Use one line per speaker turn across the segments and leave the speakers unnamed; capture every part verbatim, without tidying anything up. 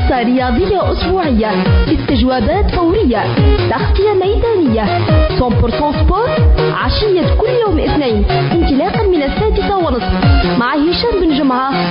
حصة رياضية أسبوعية، استجوابات فورية، تغطية ميدانية. مية بالمية سبور عشية كل يوم اثنين انطلاقا من السادسة ونصف مع هشام بن جمعة.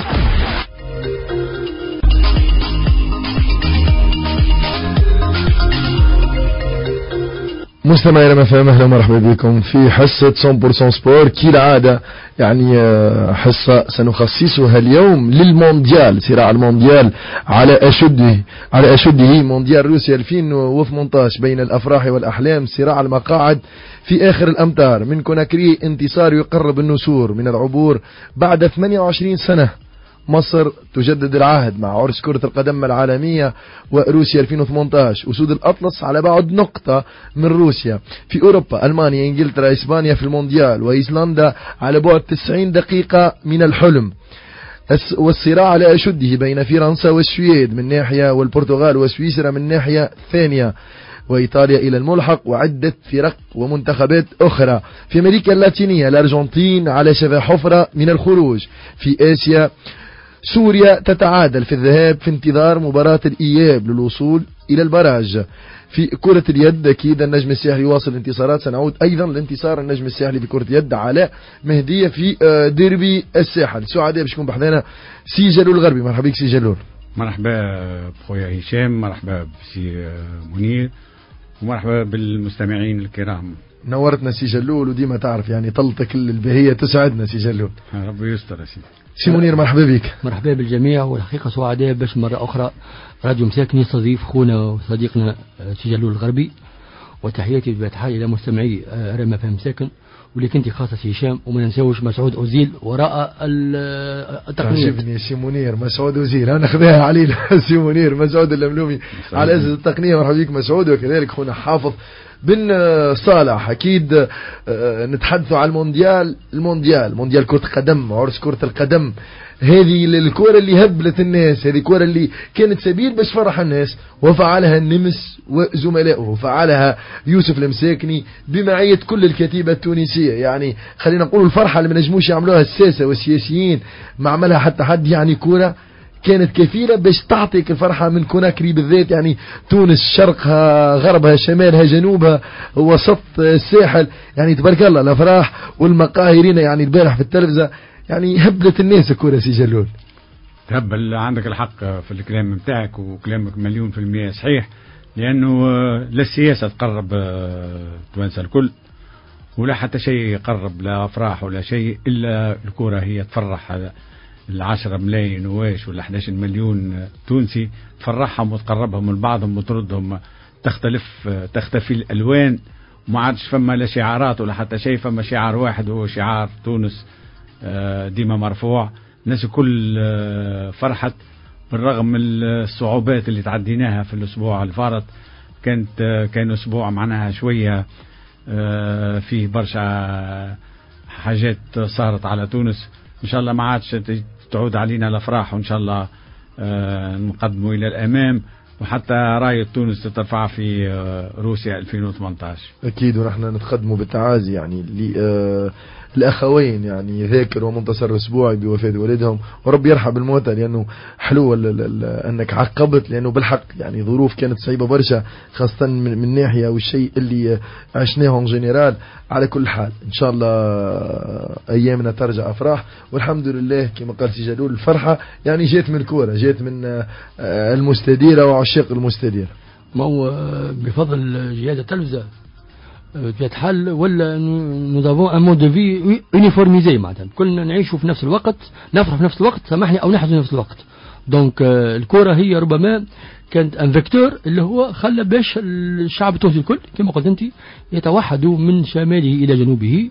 مستمعينا ما فهم، اهلا ومرحبا بكم في حصة مية بالمية سبور كالعادة. يعني حصة سنخصصها اليوم للمونديال، صراع المونديال على أشده على أشده مونديال روسيا ألفين وثمانية عشر بين الأفراح والأحلام، صراع المقاعد في آخر الأمتار. من كوناكري انتصار يقرب النسور من العبور بعد ثمانية وعشرين سنة. مصر تجدد العهد مع عرس كرة القدم العالمية وروسيا ألفين وثمانية عشر. أسود الأطلس على بعد نقطة من روسيا. في أوروبا ألمانيا إنجلترا إسبانيا في المونديال، وإيسلندا على بعد تسعين دقيقة من الحلم. والصراع على أشده بين فرنسا والسويد من ناحية والبرتغال وسويسرا من ناحية ثانية، وإيطاليا إلى الملحق وعدة فرق ومنتخبات أخرى. في أمريكا اللاتينية الأرجنتين على شفا حفرة من الخروج. في آسيا سوريا تتعادل في الذهاب في انتظار مباراة الإياب للوصول إلى البراج. في كرة اليد أكيد النجم الساحلي يواصل الانتصارات. سنعود أيضا لانتصار النجم الساحلي في كرة اليد على مهدية في ديربي الساحل. سعداء باش نكون بحذانا سي جلول الغربي. مرحبا بك سي جلول.
مرحبا بخويا هشام، مرحبا بسي منير، ومرحبا بالمستمعين الكرام.
نورتنا سي جلول، وديما تعرف يعني طلتك البهية تسعدنا سي جلول.
ربي يستر يا سيدي.
سي منير مرحبا بك.
مرحبا بالجميع، والحقيقة سعداء باش مرة أخرى راديو مساكن يستضيف خونا وصديقنا سي جلول الغربي. وتحياتي بطبيعة إلى مستمعي راديو مساكن، ولكن انت خاصة سي هشام، وما ننساوش مسعود أوزيل وراء التقنية.
تعجبني سي منير مسعود أوزيل، أنا خذاها علينا سي منير مسعود اللملومي على أساس التقنية. مرحبا بك مسعود، وكذلك خونا حافظ بن صالح. أكيد نتحدثوا على المونديال المونديال مونديال كرة القدم، عرس كرة القدم. هذه الكرة اللي هبلت الناس، هذه الكرة اللي كانت سبيل باش فرح الناس، وفعلها النمس وزملائه، فعلها يوسف المساكني بمعية كل الكتيبة التونسية. يعني خلينا نقول الفرحة اللي ما نجموش يعملوها الساسة والسياسيين ما عملها حتى حد. يعني كرة كانت كفيلة باش تعطيك الفرحة من كوناكري بالذات. يعني تونس شرقها غربها شمالها جنوبها وسط الساحل، يعني تبارك الله الأفراح والمقاهرين. يعني البارح في التلفزة يعني هبلت الناس الكرة سي جلول.
تهبل، عندك الحق في الكلام متاعك، وكلامك مليون في المية صحيح، لأنه لا السياسة تقرب توانسة الكل، ولا حتى شيء يقرب، لا أفراح ولا شيء، إلا الكرة هي تفرح العشرة ملايين واش ولا أحد عشر مليون تونسي، تفرحهم وتقربهم من بعضهم وتردهم. تختلف تختفي الألوان، وما عادش فما لا شعارات ولا حتى شيء، فما شعار واحد هو شعار تونس ديما مرفوع. الناس كل فرحت بالرغم من الصعوبات اللي تعديناها في الأسبوع الفارط. كانت كان أسبوع معناها شوية فيه برشا حاجات صارت على تونس. إن شاء الله ما عادش تعود علينا الأفراح، وإن شاء الله نقدموا إلى الأمام، وحتى راية تونس تترفع في روسيا ألفين وثمانية عشر.
أكيد، ونحن نتقدموا بالتعازي يعني الأخوين يعني ذاكر ومنتصر أسبوعي بوفاة والدهم، ورب يرحم الموتى، لأنه حلو أنك عقبت، لأنه بالحق يعني ظروف كانت صعيبة برشا، خاصة من, من ناحية والشيء اللي عشناه جنرال. على كل حال إن شاء الله أيامنا ترجع أفراح، والحمد لله كما قال سي جلول الفرحة يعني جات من كورة، جات من المستديرة وعشاق المستديرة.
ما هو بفضل جهاز التلفزة بيتحل، ولا نضافون ان مود دو في يونيفورميزي، معناتها كلنا نعيشوا في نفس الوقت، نفرح في نفس الوقت، سامحني، او نحزن في نفس الوقت. دونك الكرة هي ربما كانت ان فيكتور اللي هو خلى باش الشعب التونسي الكل كما قلت انت يتوحدوا من شماله الى جنوبه.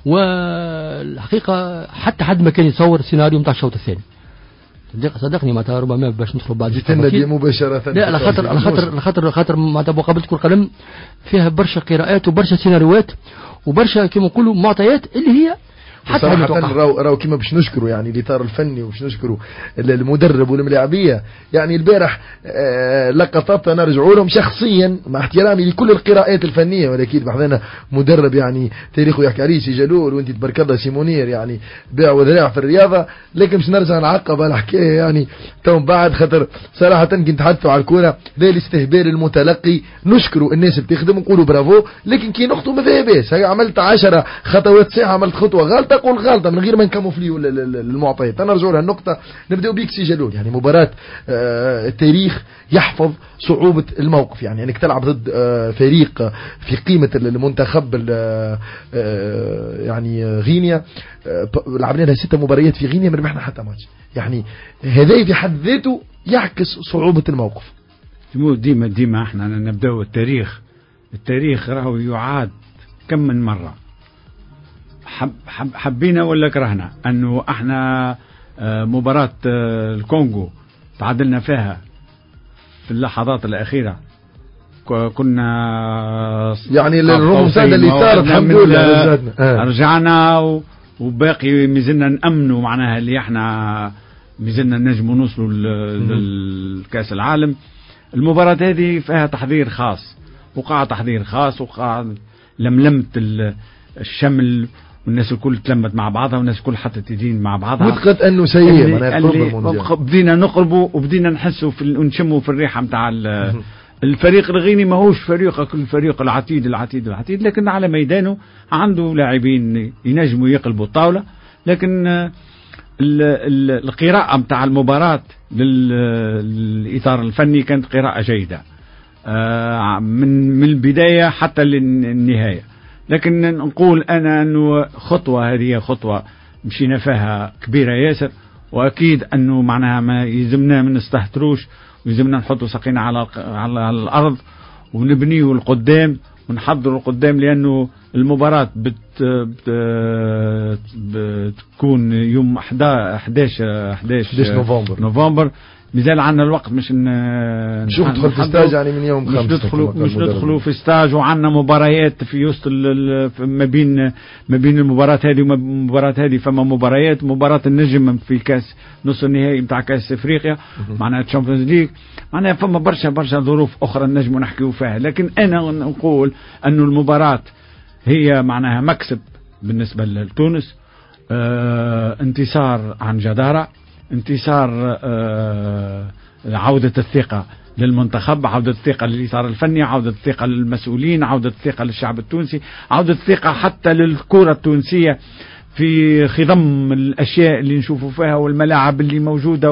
والحقيقة حتى حد ما كان يتصور السيناريو نتاع الشوط الثاني، صدقني ما ربما باش ندخلوا بعد
جيتنا دي مباشرة.
لا على خاطر على خاطر على خاطر خاطر ما تبغى قبل كرة قدم فيها برشا قراءات وبرشا سيناريوهات وبرشا كما نقولوا معطيات اللي هي
حتى راهو راهو كيما باش نشكروا يعني الاطار الفني وباش نشكروا المدرب والملاعبيه. يعني البارح آه لقطات نرجعوا لهم شخصيا مع احترامي لكل القراءات الفنيه، ولكن بحثنا مدرب يعني تاريخه يحكي عليه سي جلول، وانت تبارك الله سيمونير يعني باع وذراع في الرياضه. لكن باش نرجع نعقب على الحكايه يعني تو بعد خاطر صراحه كي نتحدثوا على الكوره ذا الاستهبال المتلقي نشكروا الناس اللي تخدم ونقولوا برافو، لكن كي نخطوا ما فيهاش. عملت عشرة خطوات صحيحه، عملت خطوه غلطه قول غلطه من غير ما نكمفليو المعطيات. نرجعوا لها النقطه نبداو بيك سي جلول. يعني مباراه آه التاريخ يحفظ صعوبه الموقف، يعني انك تلعب ضد آه فريق في قيمه المنتخب آه يعني غينيا، آه لعبنا لها ستة مباريات في غينيا ما ربحنا حتى ماتش. يعني هذا في حد ذاته يعكس صعوبه الموقف.
ديما ديما احنا نبداو التاريخ التاريخ راهو يعاد كم من مرة، حب حب حبينا ولا كرهنا أنه احنا مباراة الكونغو تعادلنا فيها في اللحظات الأخيرة، كنا
يعني الرمسادة اللي صارت الحمد لله
رجعنا وباقي مازلنا نأمنوا معناها اللي احنا مازلنا نجموا نوصلوا للكاس العالم. المباراة هذه فيها تحضير خاص، وقع تحضير خاص، وقع لملمت الشمل، والناس الكل تلمت مع بعضها، والناس الكل حطت يدين مع بعضها.
وثقت انه سيء معناها قرب المونديال.
بدينا نقربوا وبدينا نحسوا في ونشموا في الريحه نتاع الفريق الغيني. ماهوش فريق الفريق العتيد العتيد العتيد، لكن على ميدانه عنده لاعبين ينجموا يقلبوا الطاوله. لكن القراءه نتاع المباراه للاطار الفني كانت قراءه جيده من من البدايه حتى للنهايه. لكن نقول انا انه خطوه هذه خطوه مشينا فيها كبيره ياسر، واكيد انه معناها ما يلزمنا ما نستهتروش، ويلزمنا نحطوا ساقينا على على الارض ونبنيوا القدام ونحضروا القدام، لانه المباراه بت بت بتكون يوم احداش
نوفمبر
نوفمبر مازال عندنا الوقت مش
نشوف ندخل في ستاج يعني من يوم خمسة.
مش ندخلوا مش ندخلوا في ستاج، وعندنا مباريات في وسط ما بين ما بين المباراة هذه والمباراة هذه. فما مباريات مباراة النجم في كاس نص النهائي نتاع كاس افريقيا معناها تشامبيونز ليج، معناها فما برشا برشا ظروف اخرى نجموا نحكيوا فيها. لكن انا نقول انه المباراة هي معناها مكسب بالنسبة لتونس، اه انتصار عن جدارة، انتصار آه عودة الثقة للمنتخب، عودة الثقة للإطار الفني، عودة الثقة للمسؤولين، عودة الثقة للشعب التونسي، عودة الثقة حتى للكرة التونسية في خضم الأشياء اللي نشوفوا فيها والملاعب اللي موجودة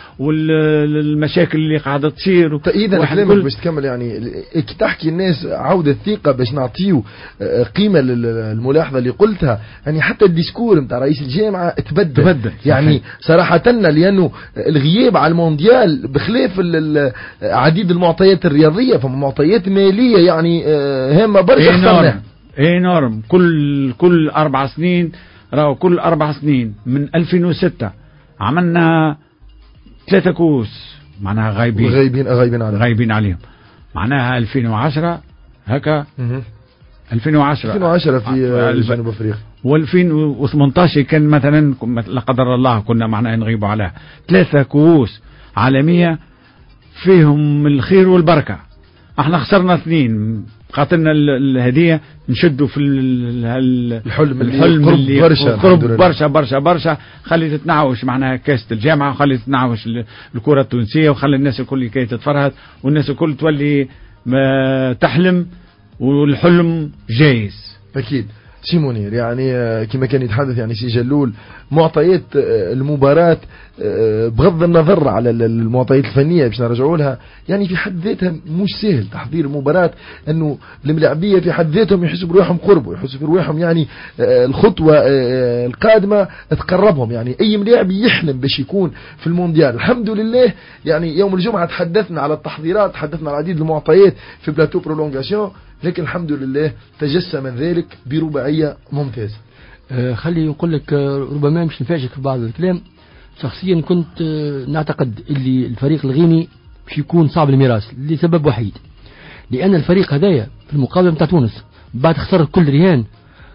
والمشاكل اللي قاعدة تصير.
إذا كلامك باش تكمل يعني كي تحكي الناس عودة الثقة باش نعطيو قيمة للملاحظة اللي قلتها. يعني حتى الديسكور نتاع رئيس الجامعة تبدل, تبدل. يعني صراحة لأنه الغياب على المونديال بخلاف عديد المعطيات الرياضية فما معطيات مالية يعني هامة برشا خسرناها.
اي نورم. كل كل أربع سنين راهو كل أربع سنين من ألفين وستة عملنا ثلاثة كؤوس معناها غايبين
غايبين غايبين عليهم
غايبين عليهم معناها ألفين وعشرة هكا ألفين وعشرة
ألفين وعشرة في جنوب أفريقيا،
وألفين وثمانية عشر كان مثلا لا قدر الله كنا معناها نغيبوا عليها. ثلاثة كؤوس عالمية فيهم الخير والبركة. احنا خسرنا اثنين، قاتلنا الهدية نشدوا في
الحلم
الحلم اللي قرب برشا برشا برشا خلي تتنعوش معناها كاسة الجامعة، وخلي تتنعوش الكرة التونسية، وخلي الناس الكل كي تتفرهد، والناس الكل تولي ما تحلم والحلم جايز.
أكيد سيمونير يعني كما كان يتحدث يعني سي جلول معطيات المباراة بغض النظر على المعطيات الفنية باش نرجعوا لها يعني في حد ذاتها مش سهل تحضير المباراة، انه الملاعبية في حد ذاتهم يحسوا بروحهم قربوا، يحسوا بروحهم يعني الخطوة القادمة تقربهم. يعني اي ملاعب يحلم باش يكون في المونديال. الحمد لله يعني يوم الجمعة تحدثنا على التحضيرات، تحدثنا على العديد المعطيات في بلاتو برولونغاسيون، لكن الحمد لله تجسم ذلك برباعية ممتازة.
آه خلي يقول لك آه ربما مش نفاجئك في بعض الكلام. شخصيا كنت آه نعتقد اللي الفريق الغيني باش يكون صعب الميراث لسبب وحيد، لأن الفريق هدايا في المقابلة متاع تونس بعد خسارة كل رهان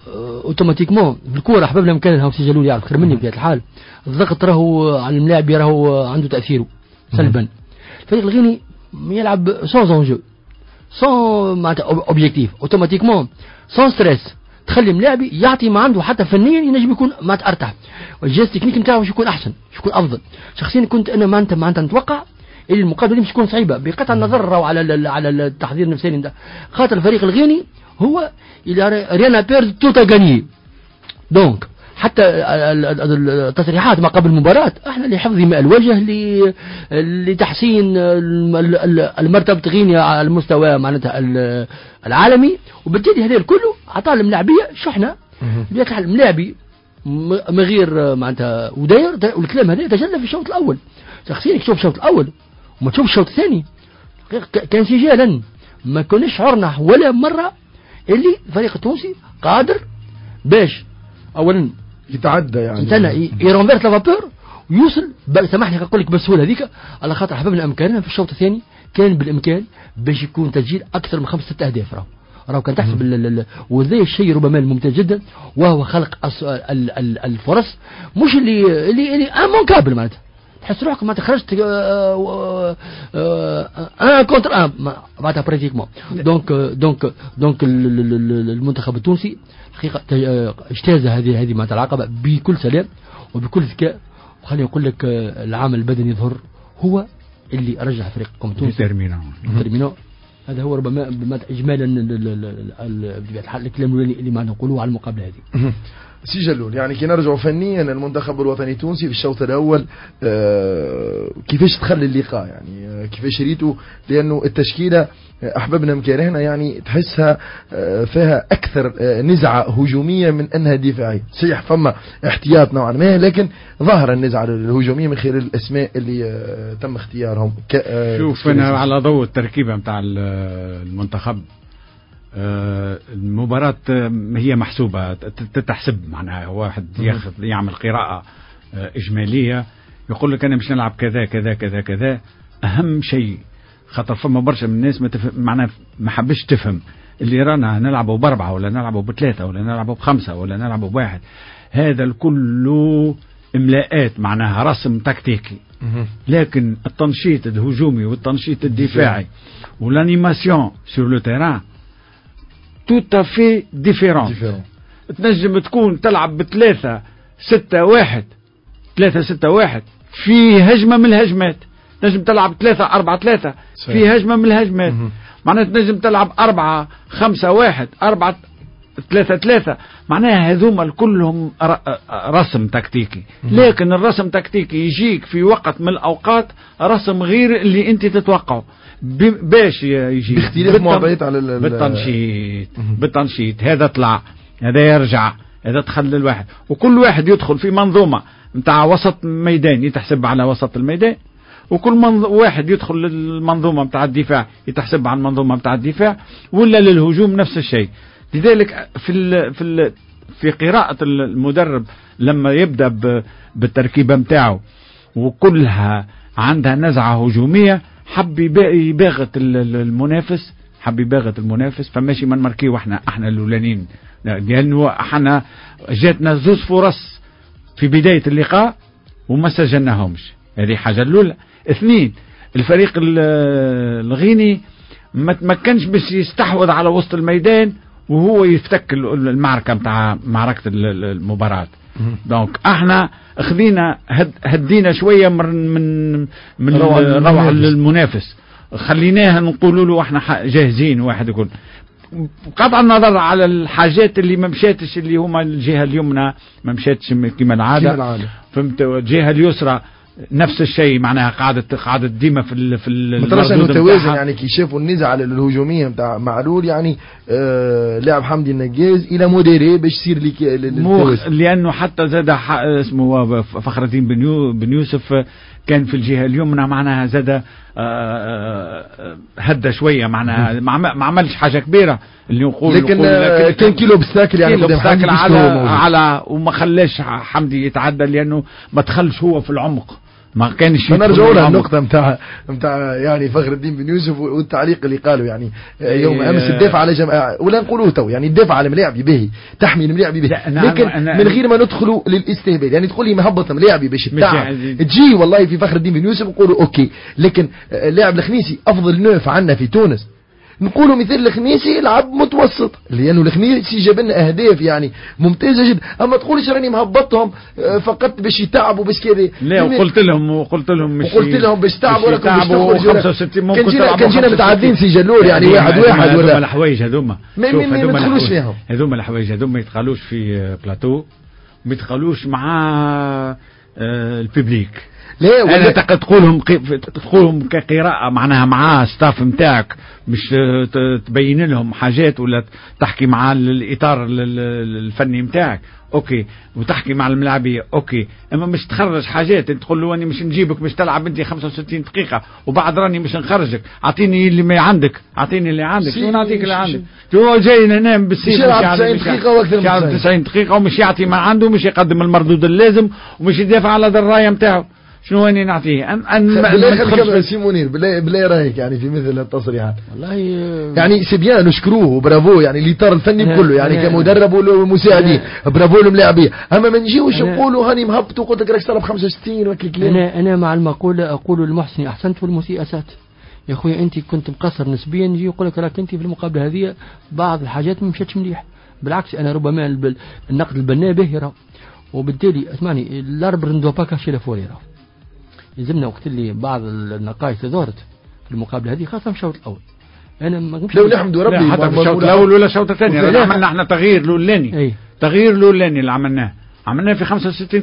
اوتوماتيكمون الكوره حبابنا مكان هاو سي جلول يعرف خير مني بطبيعه الحال. الضغط راهو على الملاعب راهو عنده تاثيره سلبا. الفريق الغيني يلعب سون انجو سون معناتها اوبجيكتيف اوتوماتيكمون سون ستريس، تخلي ملاعبي يعطي ما عنده حتى فنيا ينجم يكون معناتها ارتاح، والجهاز التكنيك نتاعو باش يكون احسن باش يكون افضل. شخصيا كنت انا معناتها معناتها نتوقع اللي المقابله مش تكون صعيبه بقطع النظر راهو على على التحضير النفساني، خاطر الفريق الغيني هو ريانا بيرد توتا غاني. دونك حتى التصريحات ما قبل المباراة احنا لحفظ ماء الوجه لتحسين المرتبة غينيا على المستوى معناتها العالمي، وبالتالي هذا الكل عطى الملاعبية شحنة بيطلع الملاعبي مغير معناتها وداير، والكلام هذا يتجلى في الشوط الأول. شخصيا تشوف الشوط الأول وما تشوف الشوط الثاني كان سجالا، ما كناش شعرنا ولا مرة اللي الفريق التونسي قادر باش اولا
يتعدى يعني
انتنا يرونفيرت لافابور ويوصل. سامحني نقول لك بالسهوله هذيك على خاطر حببنا امكاننا في الشوط الثاني كان بالامكان باش يكون تسجيل اكثر من خمس ست اهداف. راهو راهو كان تحسب وذا الشيء ربما الممتاز جدا، وهو خلق الفرص مش اللي اللي اللي امونكابل معناتها تحس روحك ما تخرجت ان كونتر ان معناتها براتيكمون. دونك دونك دونك المنتخب التونسي حقيقة اجتاز هذه هذه معناتها العقبة بكل سلام وبكل ذكاء. وخليني نقول لك العامل البدني يظهر هو اللي رجع فريقكم التونسي تيرمينو. هذا هو ربما اجمالا الكلام اللي ما نقولوه على المقابلة هذه.
سي جلول، يعني كي نرجعوا فنيا المنتخب الوطني التونسي في الشوط الاول آه كيفاش تخلي اللقاء، يعني آه كيفاش ريتوا، لانه التشكيله احببنا مكارهنا يعني تحسها آه فيها اكثر آه نزعه هجوميه من انها دفاعيه. صحيح فما احتياط نوعا ما، لكن ظهر النزعه الهجوميه من خلال الاسماء اللي آه تم اختيارهم.
آه شوف انا على ضوء التركيبه نتاع المنتخب، آه المباراة هي محسوبة تتحسب، معناها واحد ياخذ يعمل قراءة آه إجمالية يقول لك أنا مش نلعب كذا كذا كذا كذا. أهم شيء خاطر فما برشا من الناس ما تفهم، معناها ما حبش تفهم اللي رانا نلعبوا بأربعة ولا نلعبوا بثلاثة ولا نلعبوا بخمسة ولا نلعبوا بواحد. هذا الكل إملاءات، معناها رسم تكتيكي، لكن التنشيط الهجومي والتنشيط الدفاعي والانيماسيون سور لو تيران tout à fait différent. تنجم تكون تلعب بثلاثة ستة واحد ثلاثة ستة واحد في هجمة من الهجمات، تنجم تلعب ثلاثة أربعة ثلاثة في هجمة من الهجمات، معناها تنجم تلعب أربعة خمسة واحد أربعة ثلاثة ثلاثة، معناها هذوما كلهم رسم تكتيكي. لكن الرسم تكتيكي يجيك في وقت من الأوقات رسم غير اللي أنت تتوقعه، باش يجي
باختلاف معطيات على
بالتنشيط بالتنشيط هذا طلع هذا يرجع هذا تخلي الواحد، وكل واحد يدخل في منظومة متاع وسط ميدان يتحسب على وسط الميدان، وكل منظ... واحد يدخل للمنظومة متاع الدفاع يتحسب على المنظومة متاع الدفاع، ولا للهجوم نفس الشيء. لذلك في ال... في ال... في قراءة المدرب لما يبدأ ب... بالتركيبة متاعه وكلها عندها نزعة هجومية، حب يباغت المنافس حب يباغت المنافس فماشي من مركيه احنا احنا الاولانيين، لانه احنا جاتنا زوج فرص في بدايه اللقاء وما سجلناهمش. هذه حاجه الاولى. اثنين، الفريق الغيني ما تمكنش باش يستحوذ على وسط الميدان وهو يفتك المعركه متاع معركه المباراه. دونك احنا خذينا هد هدينا شويه من من من روعه المنافس، خليناها نقولوا له احنا جاهزين. واحد يقول قطع النظر على الحاجات اللي ما مشاتش، اللي هما الجهه اليمنى ما مشاتش كما العاده، فهمت؟ الجهه اليسرى نفس الشيء، معناها قعدت قعدت ديما في ال في
المردود توازن. يعني كي شافوا النزعه الهجوميه نتاع معلول، يعني آه لاعب حمدي النجاز الى موديري باش يصير لك التوازن،
لانه حتى زاد اسمه فخر الدين بن يوسف كان في الجهه اليمنى، معناها زاد هدى شويه، معناها ما عملش حاجه كبيره اللي نقول،
لكن, لكن كان كيلو بستاكل يعني
بستاكل على على وما خلاش حمدي يتعدى، لانه ما دخلش هو في العمق ما كانش.
نرجعوا لها النقطة متاع متاع يعني فخر الدين بن يوسف والتعليق اللي قالوا يعني يوم امس الدفاع على جماعة ولا نقولوه تو يعني الدفاع على ملاعبي به تحمي الملاعبي به، لكن من غير ما ندخلوا للاستهبال. يعني تقول لي مهبط ملاعبي باش التعب تجي والله في فخر الدين بن يوسف نقولوا اوكي، لكن اللاعب الخميسي افضل نوف عنا في تونس نقولوا مثل الخميسي يلعب متوسط، لانه الخميسي جاب لنا اهداف يعني ممتازه جدا. اما تقولش راني مهبطهم فقط باش يتعبوا باش كذا.
لا وقلت لهم وقلت لهم مش
وقلت لهم باش تعبوا وراكم باش تخرجوا
خمسة وستين ممكن
كان جينا كان جينا متعادلين سي جلول يعني واحد واحد ولا
الحوايج هذوما
ما ما تدخلوش فيهم.
هذوما الحوايج هذوما ما يتقالوش في بلاتو، ما يتقالوش مع الببليك.
لا
انا تقولهم تقولهم كقراءه معناها مع ستاف نتاعك مش تبين لهم حاجات ولا تحكي مع الاطار الفني نتاعك اوكي، وتحكي مع الملاعبيه اوكي، اما مش تخرج حاجات تقول له اني مش نجيبك مش تلعب انت خمسة وستين دقيقه وبعد راني مش نخرجك، اعطيني اللي ما عندك، اعطيني اللي عندك شنو نعطيك اللي عندك. هو جاي هنا بالسيف مش يلعب تسعين دقيقه واكثر من تسعين دقيقه ومش يعطي ما عنده، مش يقدم المردود اللازم ومش يدافع على الرايه نتاعو. شنو اني نعطيه ان ان
بالله سي منير بالله بالله رايك يعني في مثل التصريحات
والله
يعني سي بيان نشكروه وبرافو يعني الاطار الفني كله يعني كمدرب والمساعدين برافو الملاعبيه، اما ما نجيوش نقولوا هاني مهبط وقلت لك راك تلعب خمسة وستين وكل
انا انا مع المقوله اقول المحسن احسنت والمسيء اسات. يا خويا انت كنت مقصر نسبيا، يجي يقول لك راك انت في المقابله هذه بعض الحاجات ما مشاتش مليح، بالعكس انا ربما النقد البناء به يرى، وبالتالي اسمعني الاربر ندوا با كاشي لافوري راه يلزمنا وقت اللي بعض النقائص ظهرت في المقابله هذه خاصه في الشوط الاول. انا ما
لو نحمد ربي
حتى في الشوط الاول ولا الشوط الثاني عملنا احنا تغيير الاولاني تغيير الاولاني اللي عملناه عملناه في خمسة وستين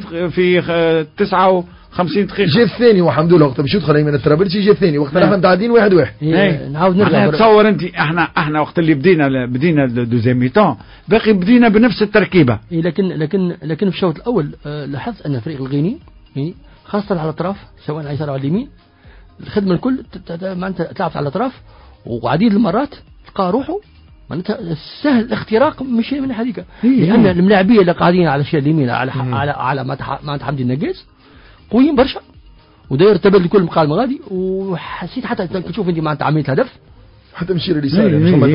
في تسعة وخمسين دقيقه.
جا الثاني والحمد لله وقت باش يدخل من الترابلسي جا الثاني وقت احنا متعادلين واحد واحد.
نعاود نرجع
تصور انت احنا احنا وقت اللي بدينا بدينا دوزيام ميتون باقي بدينا بنفس التركيبه.
لكن لكن لكن في الشوط الاول لاحظت ان فريق الغيني خاصة على الأطراف سواء على اليسار أو اليمين الخدمة الكل معناتها تلعب على الأطراف وعديد المرات تلقى روحه معناتها سهل الاختراق مش من هذيك، لأن الملاعبية اللي قاعدين على الشمال اليمين على على على معناتها حمدي النقاز قويين برشا وداير تبادل الكل مقال مغادي، وحسيت حتى تشوف أنت معناتها عملية هدف
حتى مشي لليسار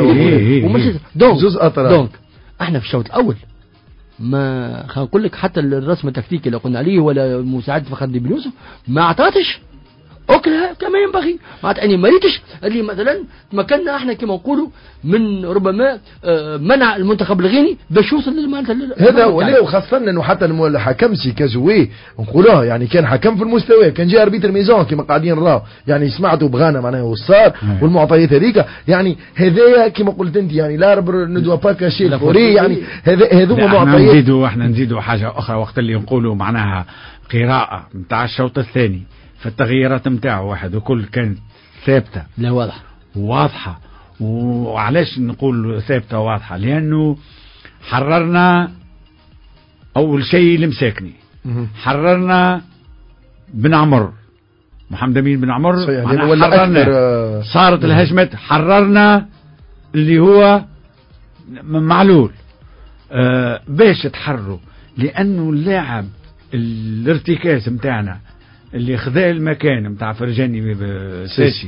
ومش
دونك زوز أطراف. دونك احنا في الشوط الأول ما خلينا نقول لك حتى الرسم التكتيكي اللي قلنا عليه ولا مساعدة فخر الدين بن يوسف ما اعطاتش اكلها كما ينبغي، معناتها اني ما ريتش اللي مثلا تمكنا احنا كما نقولوا من ربما منع المنتخب الغيني باش يوصل
هذا ولا وخاصه انه حتى الحكم سي كازوي نقولوها يعني كان حكم في المستوى، كان جاي اربيتر ميزون كما قاعدين نراو يعني سمعتوا بغانا معناها وصار والمعطيات هذيك يعني هذايا كما قلت انت يعني لا ندوا با كاشي الفوري يعني هذا هذوما معطيات.
نزيدوا احنا نزيدوا حاجه اخرى وقت اللي نقولوا معناها قراءه نتاع الشوط الثاني فالتغييرات نتاعو واحد وكل كانت ثابته
لا واضحه
واضحه. وعلاش نقول ثابته واضحه؟ لانه حررنا اول شيء المساكني، حررنا بن عمر محمد امين بن عمر حررنا صارت الهجمات، حررنا اللي هو معلول آه باش تحرروا لانه اللاعب الارتكاز نتاعنا اللي خذا المكان نتاع فرجاني ساسي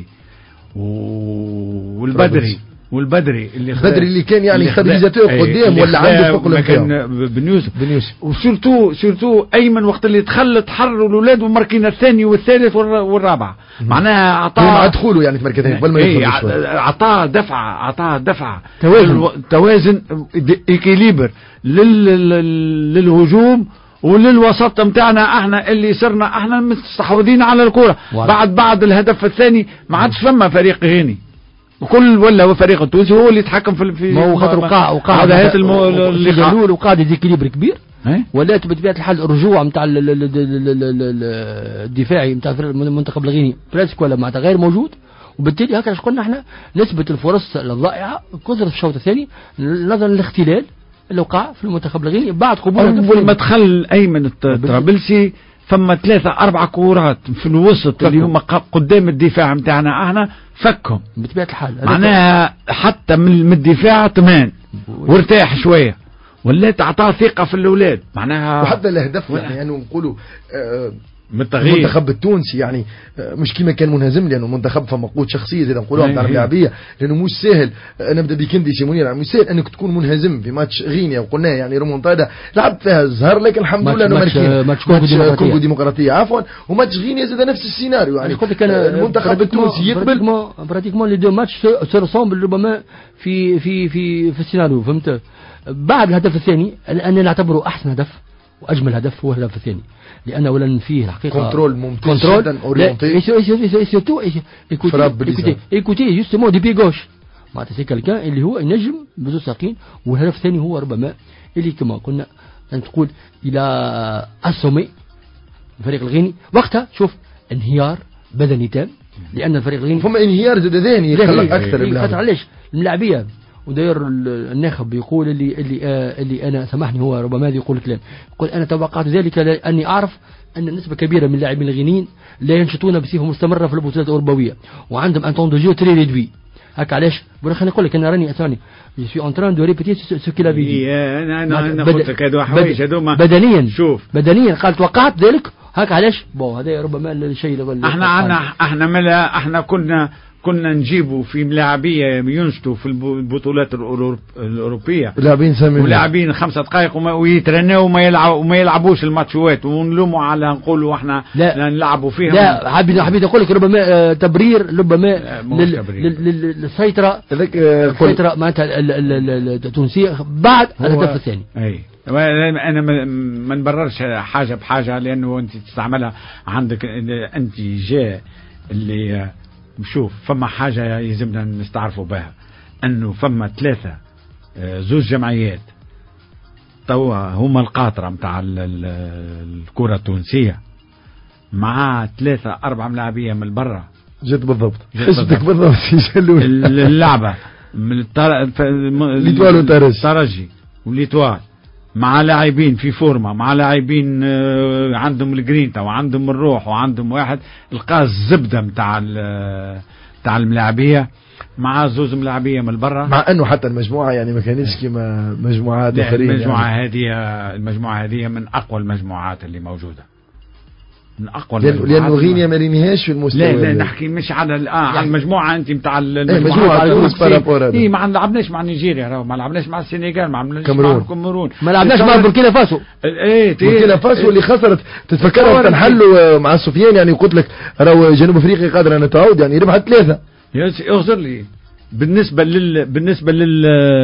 والبدري والبدري اللي
البدري اللي كان يعني ستابيليزاتور قدام ولا عنده فوق
المكان بن يوسف بن يوسف وسورتو سورتو ايمن وقت اللي دخل تحرروا الاولاد وماركين الثاني والثالث والرابع معناها عطاه
مع دخوله يعني في مركزين قبل ما يدخل
عطاه دفعه عطاه دفعه توازن توازن ايكيليبر للهجوم وللوسط نتاعنا احنا اللي صرنا احنا مستحوذين على الكرة بعد بعد الهدف الثاني ما عادش فما فريق غيني وكل ولا فريق التونسي هو اللي يتحكم في في
ما هو خاطر وقع وقع هذا اللي قالوا له قاعد ديكيليبر كبير ولا بطبيعه الحال الرجوع نتاع الدفاعي نتاع المنتخب الغيني بريسك ولا معناتها غير موجود، وبالتالي هكذا قلنا احنا نسبة الفرص الضائعة كثرت في الشوط الثاني نظرا للاختلال اللي وقع في المنتخب الغيني بعد قبول
أول ما دخل أيمن الطرابلسي ثم ثلاثة أربع كورات في الوسط اللي هم قدام الدفاع متاعنا احنا فكهم
بطبيعة الحال
معناها حتى من الدفاع تمان وارتاح شوية ولا تعطاه ثقة في الأولاد معناها
وحتى الأهداف يعني, يعني نقولوا آه المنتخب التونسي يعني مش كيما كان منهزم، لانه منتخب فما قوه شخصيه زي نقولوها نتاع اللاعبيه، لانه مش سهل. نبدا بكندي سيمونير، مش سهل انك تكون منهزم في ماتش غينيا، وقلنا يعني ريمونتادا لعب فيها الزهر، لكن الحمد لله انه ماركين
ماتش
كونغو ديمقراطيه عفوا، وماتش غينيا زاد نفس السيناريو. يعني المنتخب التونسي يقبل
براتيكمون لي دو ماتش سو ريسومبل ربما في في في في السيناريو، فهمت. بعد الهدف الثاني انا نعتبره احسن هدف واجمل هدف هو الهدف الثاني، لان اولا فيه الحقيقه
كنترول ممتاز جدا اورينتي
سورتو ايكوتي ايكوتي جوستومون دي بي غوش معناتها سي كالكان اللي هو نجم بزوج ساقين. والهدف الثاني هو ربما اللي كما قلنا تقول الى اسومي الفريق الغيني وقتها. شوف انهيار بدني تام، لان الفريق الغيني
فما انهيار زاد ثاني يخلق اكثر
اللاعب. علاش الملاعبيه وداير الناخب بيقول اللي اللي آه اللي انا سامحني هو ربما يقول كلام، يقول انا توقعت ذلك لاني اعرف ان نسبه كبيره من اللاعبين الغينيين لا ينشطون بصفه مستمره في البطولات الاوروبيه، وعندهم ان طون دو جو تري ريدوي. هكا علاش؟ خليني نقول لك انا راني ثاني جو سوي اون تران دو ريبيتي سو كي لافي.
انا انا انا قلت لك هذو حوايج هذوما
بدنيا.
شوف
بدنيا قال توقعت ذلك. هكا علاش؟ بون هذا ربما الشيء اللي
احنا عنا احنا ملا احنا كنا كنا نجيبوا في ملاعبيه ينشطوا في البطولات الاوروبيه
لاعبين سامين
ولاعبين خمسة دقائق ويترنوا وما يلعبوا وما يلعبوش الماتشات، ونلوموا على نقولوا احنا
لا
نلعبوا فيهم.
لا حبيت حبيت اقول لك ربما تبرير ربما للسيطره السيطره معناتها التونسيه بعد الهدف الثاني.
اي انا ما نبررش حاجه بحاجه، لانه انت تستعملها عندك انت جاء اللي شوف. فما حاجة يلزمنا نستعرفوا بها، أنه فما ثلاثة زوج جمعيات توا هما القاطرة متاع الكرة التونسية، مع ثلاثة أربعة ملاعبية من برا.
جد بالضبط حسبتك بالضبط
اللعبة من
ليتوال
والترجي وليتوال، مع لاعبين في فورما، مع لاعبين عندهم الجرينتا وعندهم الروح وعندهم واحد القى الزبده نتاع نتاع الملاعبيه، مع زوز ملاعبيه من برا.
مع انه حتى المجموعه يعني ما كانتش كما مجموعات اخرين.
المجموعه يعني. هذه المجموعه هذه من اقوى المجموعات اللي موجوده، من اقوى
المجموعات، لانه غينيا ما رينيهاش في المستوى.
لا لا نحكي مش على الان يعني على المجموعه انت نتاع
المجموعه
اي ما لعبناش مع نيجيريا، راهو ما لعبناش مع السنغال، ما لعبناش مع الكاميرون،
ما لعبناش مع بوركينا فاسو.
ايه
بوركينا فاسو اللي خسرت تتفكرها تنحلوا مع سفيان، يعني قلت لك راهو جنوب افريقيا قادره ان تعود، يعني ربحت ثلاثه.
يا اغزر لي بالنسبه لل بالنسبه لل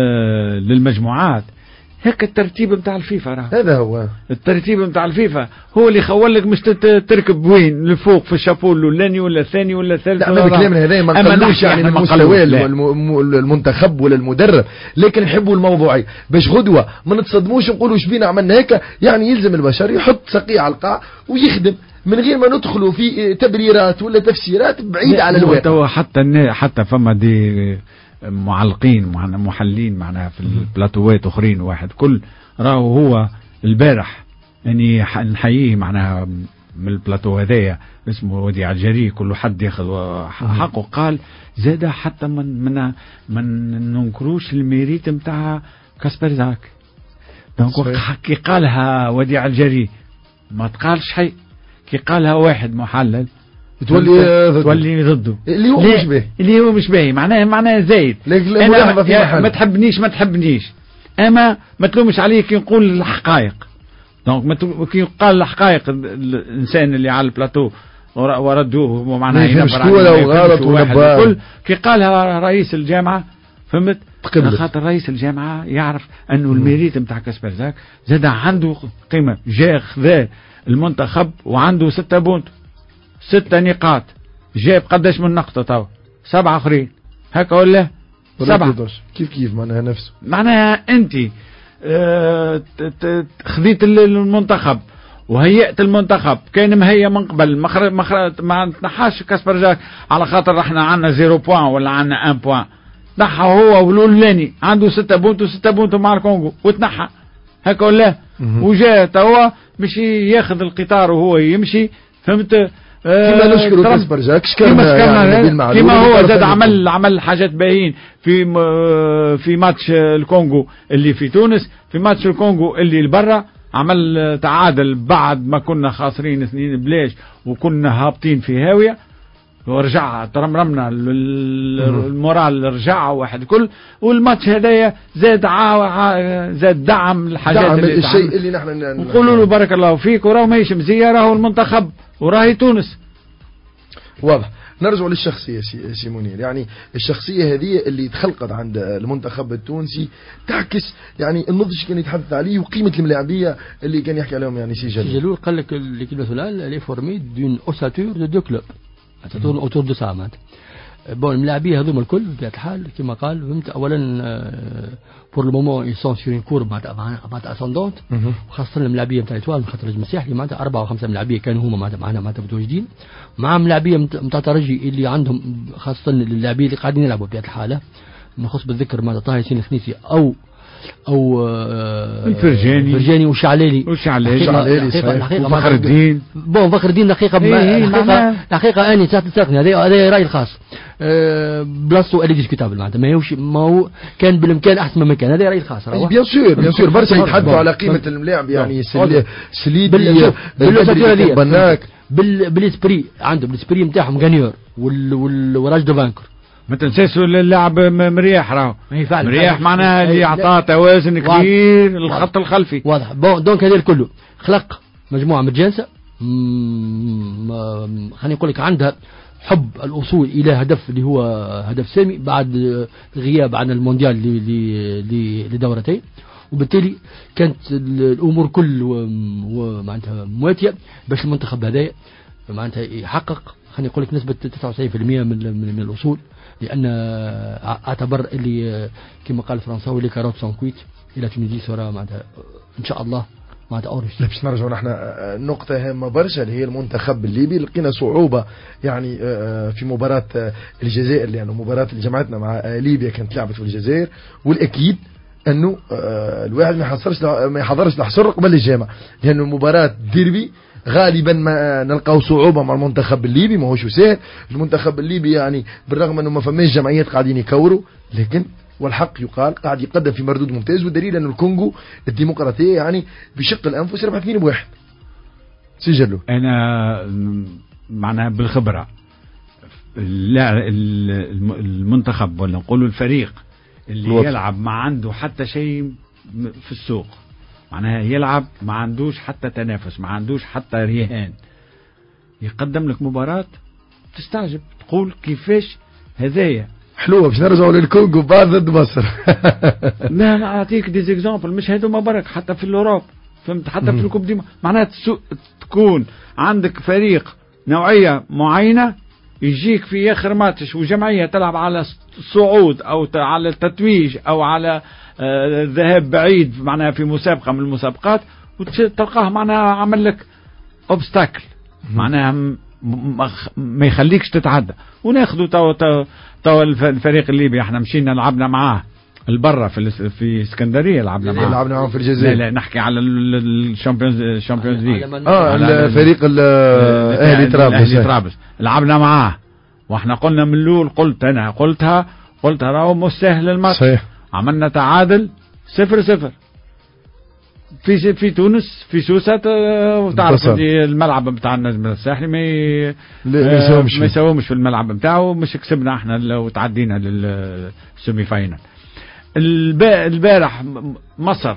للمجموعات هيك الترتيب نتاع الفيفا راه.
هذا هو
الترتيب نتاع الفيفا هو اللي خول لك مش تركب وين لفوق في الشابو الاولاني ولا الثاني ولا الثالث.
لا ما كلامنا هذا ما نقلوش يعني المستوى المنتخب ولا المدرب، لكن نحبوا الموضوعي باش غدوه ما نتصدموش نقولوا ايش بينا عملنا هيك. يعني يلزم البشر يحط سقيه على القاع ويخدم من غير ما ندخلوا في تبريرات ولا تفسيرات بعيدة على الواقع.
حتى حتى فما دي معلقين محلين معناها في البلاتوات اخرين، واحد كل راهو هو البارح يعني نحييه معناها من البلاتو هذايا اسمه وديع الجري، كل حد ياخذ حقه. قال زاد حتى من من من ننكروش الميريت نتاع كاسبرزاك. دونك كي قالها وديع الجري ما تقالش حي، كي قالها واحد محلل
تولي
تولي ضده
اللي هو مش باهي،
اللي هو مش باهي معناه معناه زايد. أنا ما تحبنيش ما تحبنيش اما ما تلومش عليه كي نقول الحقائق. دونك كي يقال الحقائق الانسان اللي على البلاتو وردوه معناه ينبر عليه
وغلط ونبر
كي قالها رئيس الجامعه فهمت، خاطر رئيس الجامعه يعرف انه الميريت نتاع كاسبرزاك زاد عنده قيمه، جاء خذا المنتخب وعنده ستة بونت ستة نقاط، جاب قداش من نقطة تو سبعة اخرين هكا ولا سبعة
كيف كيف معناها نفسه.
معناها انت اه خذيت المنتخب وهيئت المنتخب كان مهيئ من قبل مخرج مخرج ما تنحاش كاسبرزاك على خاطر احنا عندنا زيرو بوان ولا عندنا ان بوان. تنحى هو والولاني عنده ستة بونت وستة بونت مع الكونغو وتنحى هكا ولا وجاء توا باش ياخذ القطار وهو يمشي فهمت.
كما نشكروا كاسبرزاك
شكرنا يعني كما هو زاد عمل عمل حاجات باهين في في ماتش الكونغو اللي في تونس، في ماتش الكونغو اللي لبرا عمل تعادل بعد ما كنا خاسرين اثنين بليش وكنا هابطين في هاوية، ورجع ترمرمنا المورال رجع واحد كل، والماتش هدايا زاد عا زاد دعم الحاجات
دعم
اللي
الشيء اللي نحن
نقولوا له بارك الله فيك، وراه ماهيش مزيه، راهو المنتخب وراهي تونس.
واضح. نرجع للشخصية سي منير، يعني الشخصية هذه اللي تخلقت عند المنتخب التونسي تعكس يعني النضج كان يتحدث عليه وقيمة الملاعبية اللي كان يحكي عليهم يعني سي جلول.
جلول قال لك l'équipe nationale elle est formée d'une ossature de deux clubs. تدور اوتور دو ساعة معناتها. بون الملاعبيه هذوما الكل بطبيعة الحال كما قال فهمت. اولا بور لو مومون اي سون سور اون كورب معناتها معناتها اسوندونت، وخاصة الملاعبيه نتاع ايطوال من خاطر النجم الساحلي معناتها أربعة وخمسة ملاعبيه كانوا هما معناتها معنا معناتها متواجدين، مع ملاعبيه نتاع ترجي اللي عندهم خاصة اللاعبين اللي قاعدين يلعبوا بطبيعة الحال. نخص بالذكر معناتها طه ياسين الخنيسي او او
الفرجاني
فرجاني وشعلالي
وشعلالي وفخر الدين.
بون فخر الدين دقيقه دقيقه دقيقه اني تساقني هذا هذا رايي الخاص. أه بلاصتو اللي ديسكوتابل معناتها ما هوش ما هو كان بالامكان احسن ما كان، هذا رايي الخاص.
بيان سور بيان سور برشا يتحدثوا على قيمه الملاعب يعني سليدي
بالاسبري بالاسبري عنده بالاسبري نتاعهم غانيور وراج دو فانكر.
ما تنساش اللاعب مرياح، راهو مرياح معناها اللي اعطاه توازن كبير الخط الخلفي.
واضح. بون دونك هذا الكل خلق مجموعه متجانسه، خليني نقول لك عندها حب الوصول الى هدف اللي هو هدف سامي بعد غياب عن المونديال لدورتين، وبالتالي كانت الامور كل ومعناتها مواتيه باش المنتخب هذا معناتها يحقق خليني نقول لك نسبه تسعة وتسعين بالمئة من من الوصول، لان اعتبر اللي كما قال الفرنساوي اللي كاروت سون كويت الى تونيزي سورا معناتها ان شاء الله معناتها اورج.
باش نرجعوا نحن نقطه هامه برشا اللي هي المنتخب الليبي. لقينا صعوبه يعني في مباراه الجزائر، لانه مباراه اللي جمعتنا مع ليبيا كانت لعبت في الجزائر، والاكيد انه الواحد ما يحضرش ما يحضرش الحصر قبل الجامع، لانه مباراه ديربي غالبا ما نلقاو صعوبة مع المنتخب الليبي. ما هوش سهل المنتخب الليبي يعني، بالرغم انه ما فماش جمعيات قاعدين يكوروا، لكن والحق يقال قاعد يقدم في مردود ممتاز، والدليل ان الكونغو الديمقراطية يعني بشق الانفس ربح اثنين بواحد. سجلوا
انا معناها بالخبرة المنتخب ولا نقولوا الفريق اللي الوقت. يلعب ما عنده حتى شيء في السوق، معناها يلعب ما عندوش حتى تنافس، ما عندوش حتى رهان، يقدم لك مباراة تستعجب تقول كيفاش هذايا
حلوة. باش نرجعوا للكونغو بعد ضد مصر.
لا انا اعطيك دي زيكزامبل مش هذوما برك، حتى في الاوروب فهمت، حتى في الكوب دي معناها تكون عندك فريق نوعية معينة يجيك في اخر ماتش وجمعية تلعب على الصعود او على التتويج او على الذهاب بعيد معناها في مسابقة من المسابقات، وتلقاه معناها عمل لك اوبستاكل معناها ما يخليكش تتعدى. وناخذوا تو تو تو الفريق الليبي احنا مشينا لعبنا معاه البرة في في اسكندريه لعبنا معاه
لعبنا معاه في الجزائر.
لا لا نحكي على الشامبيونز الشامبيونز ليج
اه الفريق الاهلي طرابلس
الاهلي طرابلس لعبنا معاه، واحنا قلنا من الاول قلت انا قلتها قلتها راهو مش سهل الماتش. صحيح. عملنا تعادل صفر صفر في في تونس في سوسة، وتعرف الملعب بتاع النجم الساحلي ما ما يساومش في الملعب بتاعه، مش كسبنا احنا وتعدينا للسيمي فاينل. البارح مصر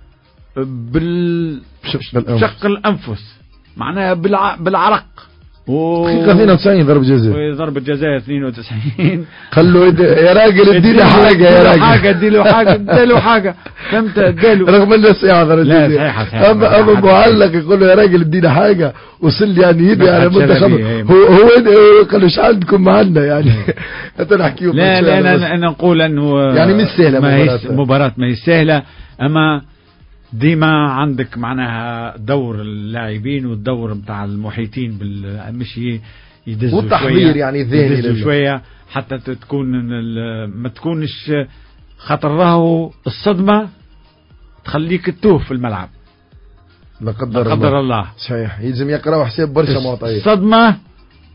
بالشق الانفس معناها بالعرق
دقيقة اثنين وتسعين ضرب جزاء
ضربة جزاء اثنين وتسعين.
خلوا يا راجل اديله حاجة يا راجل
حاجة اديله حاجة اديله حاجة فهمت اديله
رغم انه ساعة ضربة
جزاء. لا صحيح صحيح.
اما اما معلق يقول له يا راجل ادينا حاجة وصل يعني يدي على المنتخب. هو هو قال ايش عندكم معنا يعني انت نحكي.
لا لا انا انا نقول انه
يعني مش سهلة
مباراة مباراة ما هي سهلة، اما ديما عندك معناها دور اللاعبين والدور بتاع المحيطين بال مش يدزوا
والتحضير يعني الذهني
شويه حتى تكون ما تكونش خطر راهو الصدمه تخليك تتوه في الملعب
لا قدر,
قدر الله.
صحيح. يلزم يقراوا حساب برشا معطيات.
الصدمه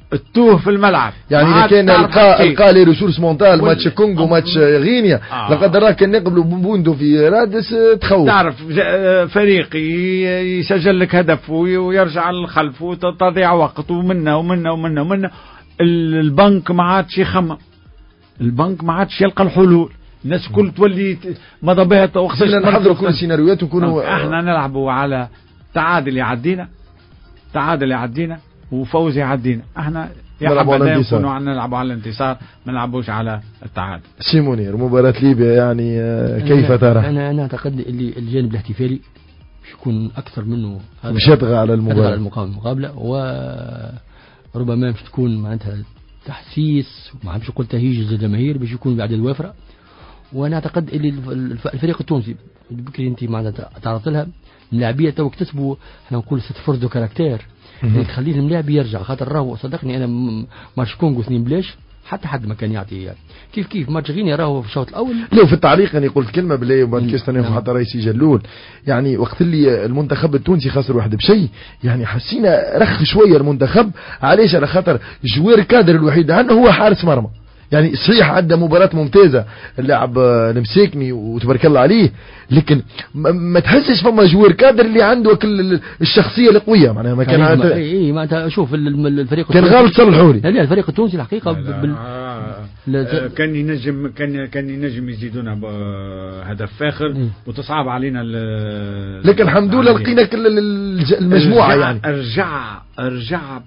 التوه في الملعب.
يعني إذا كان القى القى لي ريسورس مونتال ماتش كونغو ماتش غينيا آه. لا قدر الله كان نقبلوا بوندو في رادس تخوف.
تعرف فريق يسجل لك هدف ويرجع للخلف وتضيع وقت ومنا ومنا ومنا ومنا البنك ما عادش يخمم، البنك ما عادش يلقى الحلول، الناس كل تولي مضبات وخصوصا
نحضروا كل السيناريوهات ونكونوا
احنا نلعبوا على تعادل يعدينا، تعادل يعدينا وفوز يعدينا. احنا يا حبذا نكونوا نلعبوا على الانتصار ما نلعبوش على التعادل.
سي منير، مباراة ليبيا يعني كيف ترى؟
انا انا اعتقد اللي الجانب الاحتفالي باش يكون اكثر منه
مش يطغى على المباراة،
المقابلة، وربما باش تكون معناتها تحسيس وما عادش نقول تهيج الجماهير باش يكون بعد الوافرة. وانا اعتقد اللي الفريق التونسي بكري انت معناتها تعرضت لها اللاعبيه تو اكتسبوا احنا نقول ست فرص دو كاركتير اللي تخليه اللاعب يرجع، خاطر راهو صدقني انا ماتش كونغو اثنين بلاش حتى حد ما كان يعطي يعني. كيف كيف ماتش غينيا راهو في الشوط الاول.
لا في التعليق انا قلت كلمه بالله وبعد كيستنى حتى رئيسي جلول، يعني وقت اللي المنتخب التونسي خسر واحد بشيء يعني حسينا رخ شويه المنتخب. علاش؟ على خاطر جوير كادر الوحيد عنه هو حارس مرمى. يعني صحيح عدى مباراة ممتازة اللاعب المساكني وتبارك الله عليه، لكن ما تحسش فما جوير كادر اللي عنده كل الشخصية القوية. معناها ما كان
اي اي معناتها شوف الفريق
كان غالط صلحوري.
لا الفريق التونسي الحقيقة
بال... آه كان ينجم كان كان ينجم يزيدونا بهدف فاخر وتصعب علينا
لكن الحمد لله لقينا كل المجموعة. يعني
ارجع ارجع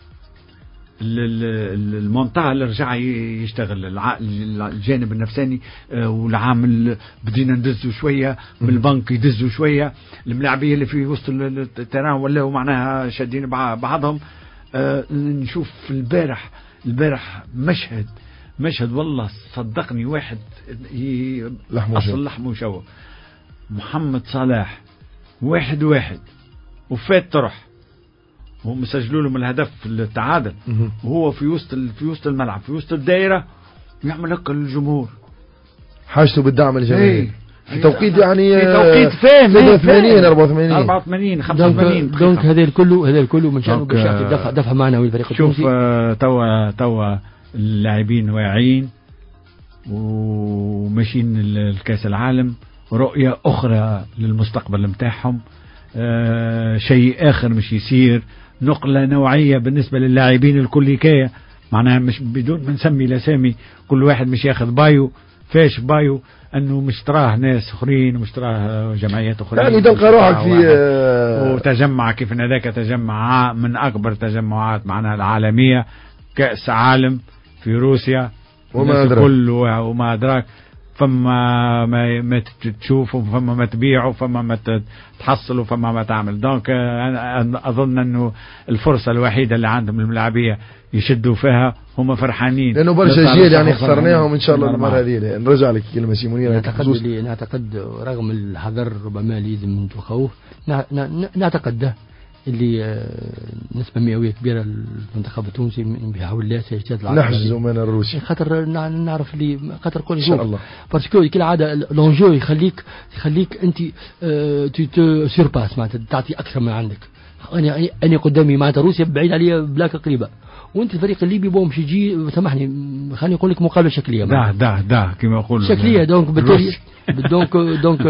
المونتاج اللي رجع يشتغل الجانب النفساني والعامل بدينا ندزوا شويه من البنك يدزوا شويه الملاعبيه اللي في وسط التران ولاو معناها شادين بعضهم. نشوف البارح البارح مشهد مشهد والله صدقني واحد اصل لحمه وشوه. محمد صلاح واحد واحد وفات طرح وهم سجلوا له من الهدف في التعادل وهو في وسط في وسط الملعب في وسط الدائره يعمل هكا للجمهور
حاجته بالدعم الجماهيري في توقيت يعني
في توقيت فاهم
ثلاثة وثمانين أربعة وثمانين
أربعة وثمانين خمسة وثمانين
دونك هذا الكل هذا الكل من شأنه باش يعطي دفع دفع معنوي للفريق التونسي.
شوف توا توا اللاعبين واعيين وماشيين الكاس العالم رؤية أخرى للمستقبل نتاعهم. آه شيء آخر مش يصير نقلة نوعية بالنسبة للاعبين الكليكية معناها مش بدون ما نسمي الأسامي كل واحد مش ياخذ بايو فاش بايو أنه مش تراه ناس أخرين ومش تراه جمعيات أخرين
يعني تلقى روحك في
آه وتجمع كيف هذاك تجمع من أكبر تجمعات معناها العالمية كأس عالم في روسيا
وما أدراك
كل وما أدراك فما ما, ما تشوفوا فما ما تبيعوا فما ما تحصلوا فما ما تعمل. دونك أنا أظن أنه الفرصة الوحيدة اللي عندهم الملاعبية يشدوا فيها هم فرحانين
لأنه برشا جيل يعني خسرناهم إن شاء الله المرة هذه. نرجع لك كلمة سيمونية.
نعتقد اللي نعتقد رغم الحذر ربما لازم من تخوف نعتقد اللي نسبة مئوية كبيرة المنتخب التونسي بحول الله سيجتاز العالم
نحجز من الروسي
خاطر نعرف اللي خاطر كل
إن شاء الله
باسكو كالعادة لونجو يخليك يخليك أنت تو سيرباس معناتها تعطي أكثر من عندك. أنا أنا قدامي معناتها روسيا بعيد عليها بلاكة قريبة وأنت الفريق الليبي بوم يجي سامحني خليني أقول لك مقابلة شكلية
ده ده ده كما يقول
شكلية دونك بالتالي دونك دونك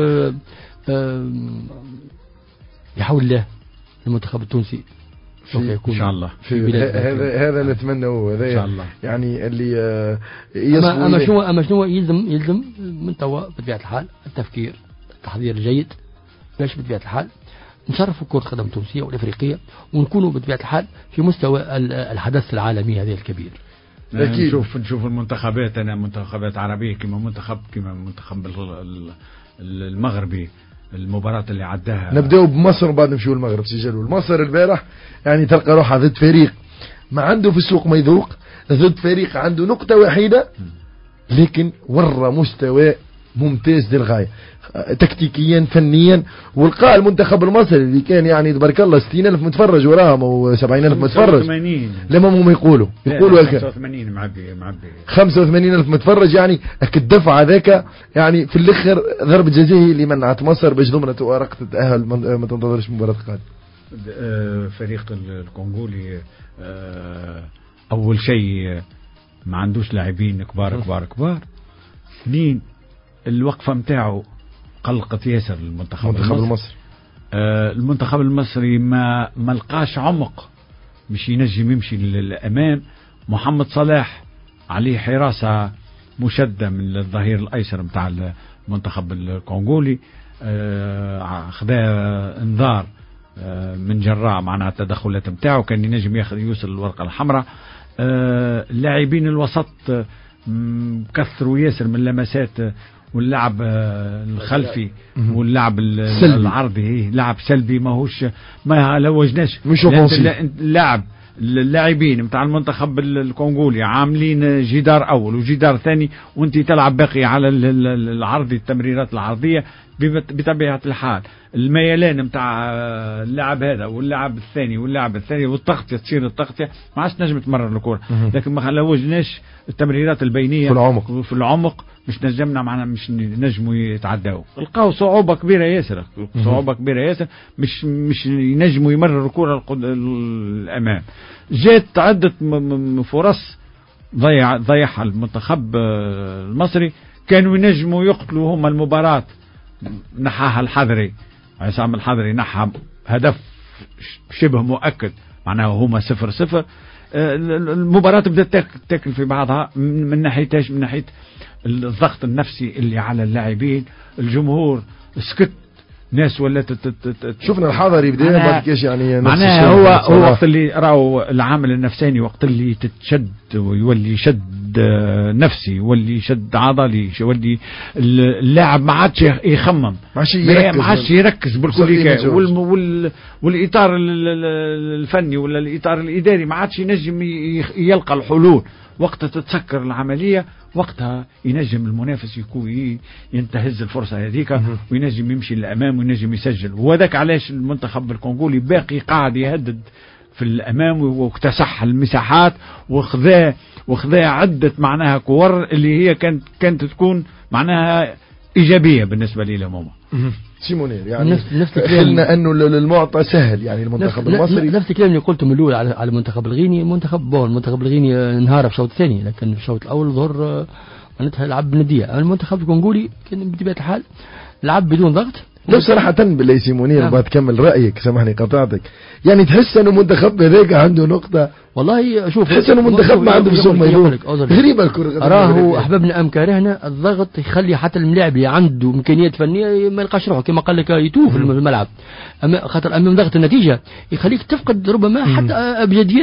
بحول الله المنتخب التونسي
إن شاء الله
في هذا هذا نتمناه هذا إن شاء الله. يعني اللي
أما, أما شنو أما شنو يلزم يلزم من توا بطبيعة الحال التفكير التحضير الجيد باش بطبيعة الحال نشرفوا كرة القدم التونسية والأفريقية ونكونوا بطبيعة الحال في مستوى الحدث العالمي هذا الكبير.
أكيد. نشوف نشوف المنتخبات أنا منتخبات عربية كما منتخب كما منتخب المغربي المباراة اللي عداها.
نبدأ بمصر وبعد نمشيو المغرب سجلوا مصر البارح يعني تلقى روحها ضد فريق ما عنده في السوق ما يذوق ضد فريق عنده نقطة وحيدة لكن ورى مستوى ممتاز للغاية تكتيكيا فنيا. والقاء المنتخب المصري اللي كان يعني تبارك الله ستين ألف متفرج وراهم أو سبعين ألف متفرج لما هم يقولوا يقولوا
خمسة وثمانين معبي معبي
خمسة وثمانين ألف متفرج يعني الدفع ذاك يعني في الآخر ضربة جزاء اللي منعت مصر باش ضمنت ورقة تتأهل ما تنتظرش مباراة قادمة.
فريق الكونغولي اول شيء ما عندوش لاعبين كبار كبار كبار. اثنين الوقفه نتاعو قلقت ياسر المنتخب
المنتخب
المصري,
المصري.
آه المنتخب المصري ما ما لقاش عمق مش ينجم يمشي للامام. محمد صلاح عليه حراسه مشده من الظهير الايسر نتاع المنتخب الكونغولي، آه خذا انذار آه من جراء معناها التدخلات نتاعو، كان ينجم ياخذ يوصل الورقه الحمراء. آه لاعبين الوسط آه كثروا ياسر من اللمسات، واللعب الخلفي واللعب العرضي لعب سلبي ماهوش ما لوجناش.
مش
اللاعب اللاعبين نتاع المنتخب الكونغولي عاملين جدار اول وجدار ثاني، وانت تلعب باقي على العرضي التمريرات العرضيه بطبيعه الحال. الميلان نتاع اللاعب هذا واللاعب الثاني واللاعب الثاني والتغطيه تصير التغطيه ما عادش نجم تمرر الكره، لكن ما لوجناش التمريرات البينيه
في العمق
في العمق مش نجمنا معنا مش نجموا يتعداوا. لقاو صعوبه كبيره ياسر صعوبه كبيره ياسر مش مش ينجموا يمرروا الكره الامام. جات عده فرص ضيع ضيعها المنتخب المصري، كانوا ينجموا يقتلوا هم المباراه. نحاها الحضري عصام الحضري نحى هدف شبه مؤكد معناه هما صفر صفر. المباراة بدأت تاكل في بعضها من ناحية من ناحية الضغط النفسي اللي على اللاعبين. الجمهور سكت، ناس ولا
شفنا الحضري بداية بعد كاش يعني
معناها هو هو وقت اللي راهو العامل النفساني وقت اللي تتشد ويولي شد نفسي يولي شد عضلي يولي اللاعب ما عادش يخمم ما عادش يركز بالكل وال وال والاطار الفني ولا الاطار الاداري ما عادش ينجم يلقى الحلول. وقت تتسكر العملية وقتها ينجم المنافس يكون ينتهز الفرصة هذيك وينجم يمشي للأمام وينجم يسجل. وذاك علاش المنتخب الكونغولي باقي قاعد يهدد في الأمام واكتسح المساحات وخذا وخذا عدة معناها كور اللي هي كانت كانت تكون معناها إيجابية بالنسبة لي لهم.
سيمونير يعني قلنا انه المعطى سهل يعني المنتخب المصري
نفس الكلام اللي قلته من الاول على على المنتخب الغيني. المنتخب بون المنتخب الغيني انهار في الشوط الثاني، لكن في الشوط الاول ظهر معناتها لعب بنديه. المنتخب الكونغولي كان بطبيعه الحال لعب بدون ضغط.
لو صراحة بالله سيمونير نعم. بعد تكمل رأيك سامحني قطعتك، يعني تحس انه منتخب هذاك عنده نقطة
والله شوف
تحس انه منتخب ما عنده بصوم غريبة الكرة
راهو احببنا ام كرهنا الضغط يخلي حتى اللاعب اللي عنده امكانيات فنية ما يلقاش روحه كما قال لك يتوه في الملعب. اما خاطر امام ضغط النتيجة يخليك تفقد ربما حتى ابجديات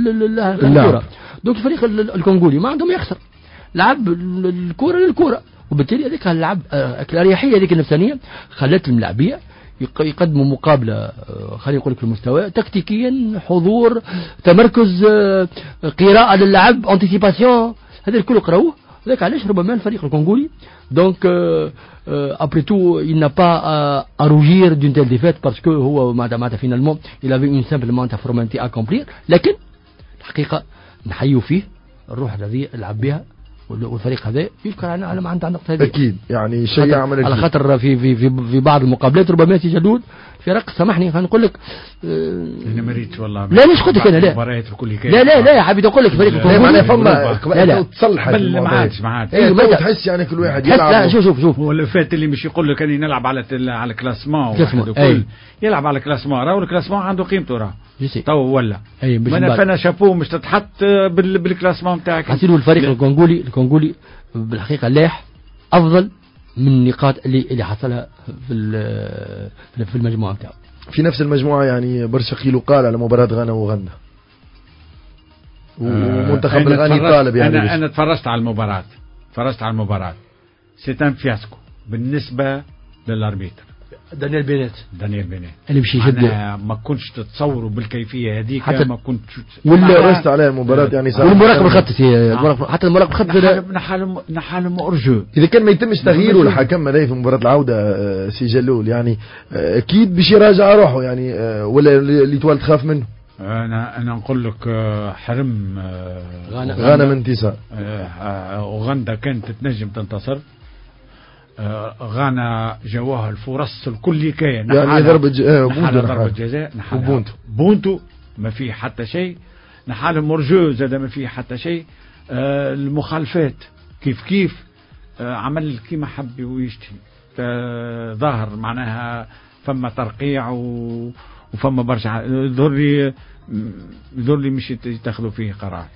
الكرة. دوك الفريق الكونغولي ما عندهم يخسر، لعب الكرة للكرة، وبالتالي هذيك اللعب الاريحيه هذيك النفسانيه خلت الملاعبيه يقدموا مقابله خلينا نقول لك في المستوى تكتيكيا، حضور، تمركز، قراءه للعب، انتيسيباسيون، هذا الكل قراوه. هذاك علاش ربما الفريق الكونغولي دونك ابري تو il n'a pas à rougir d'une telle défaite parce que هو معناتها فينالمون il avait une simple formalité à accomplir. لكن الحقيقه نحيوا فيه الروح الذي لعب بها والفريق هذا يذكر على على ما عنده نقطة هذه
أكيد يعني شيء يعمل
على خاطر في في في في بعض المقابلات ربما سجلود فرق سامحني خلينا نقول لك
آه انا مريت والله
لا ليش قلت لك انا لا لا لا لا يا حبيبي اقول لك فريق
الكونغولي فما لا لا تصلح
ما عادش ما عادش
ايوه تحس يعني كل واحد يلعب.
لا شوف شوف شوف
هو اللي فات اللي مش يقول لك اني نلعب على على الكلاسمون وكل يلعب على الكلاسمون راهو الكلاسمون عنده قيمته راه تو ولا ما فانا شابو مش تتحط بالكلاسمون نتاعك.
حسيلو الفريق الكونغولي الكونغولي بالحقيقة لاح أفضل من النقاط اللي اللي حصلها في في المجموعة نتاعو.
في نفس المجموعة يعني برشا قيلوا قال على مباراة غانا وغندا ومنتخب الغاني طالب يعني
أنا أنا تفرجت على المباراة تفرجت على المباراة سيتان فياسكو بالنسبة للأربيتر
دانيال بينات
دانيال بينات
اللي مشي يشد
ما كنتش تتصوروا بالكيفيه هذيك ما كنتش
ولا رست على المباراه يعني
صار والمراقب الخط هي حتى المراقب الخط
نحال نحال مؤرجو
اذا كان ما يتمش تغييره الحكم هذا في مباراه العوده سي جلول يعني اكيد باش يراجع روحه يعني ولا اللي تولد تخاف منه.
انا انا نقول لك حرم
غانا غانا من انتصار
اوغندا كانت تنجم تنتصر. غانا جواها الفرص الكل كاين
يعني ضربة
ضربة جزاء
بونتو
بونتو ما فيه حتى شيء. نحالهم مرجو زاد ما فيه حتى شيء. آه المخالفات كيف كيف آه عمل كيما حب ويشتهي. آه ظاهر معناها فما ترقيع و... وفما برشا يظهر لي يظهر لي مش يتخذوا فيه قرار.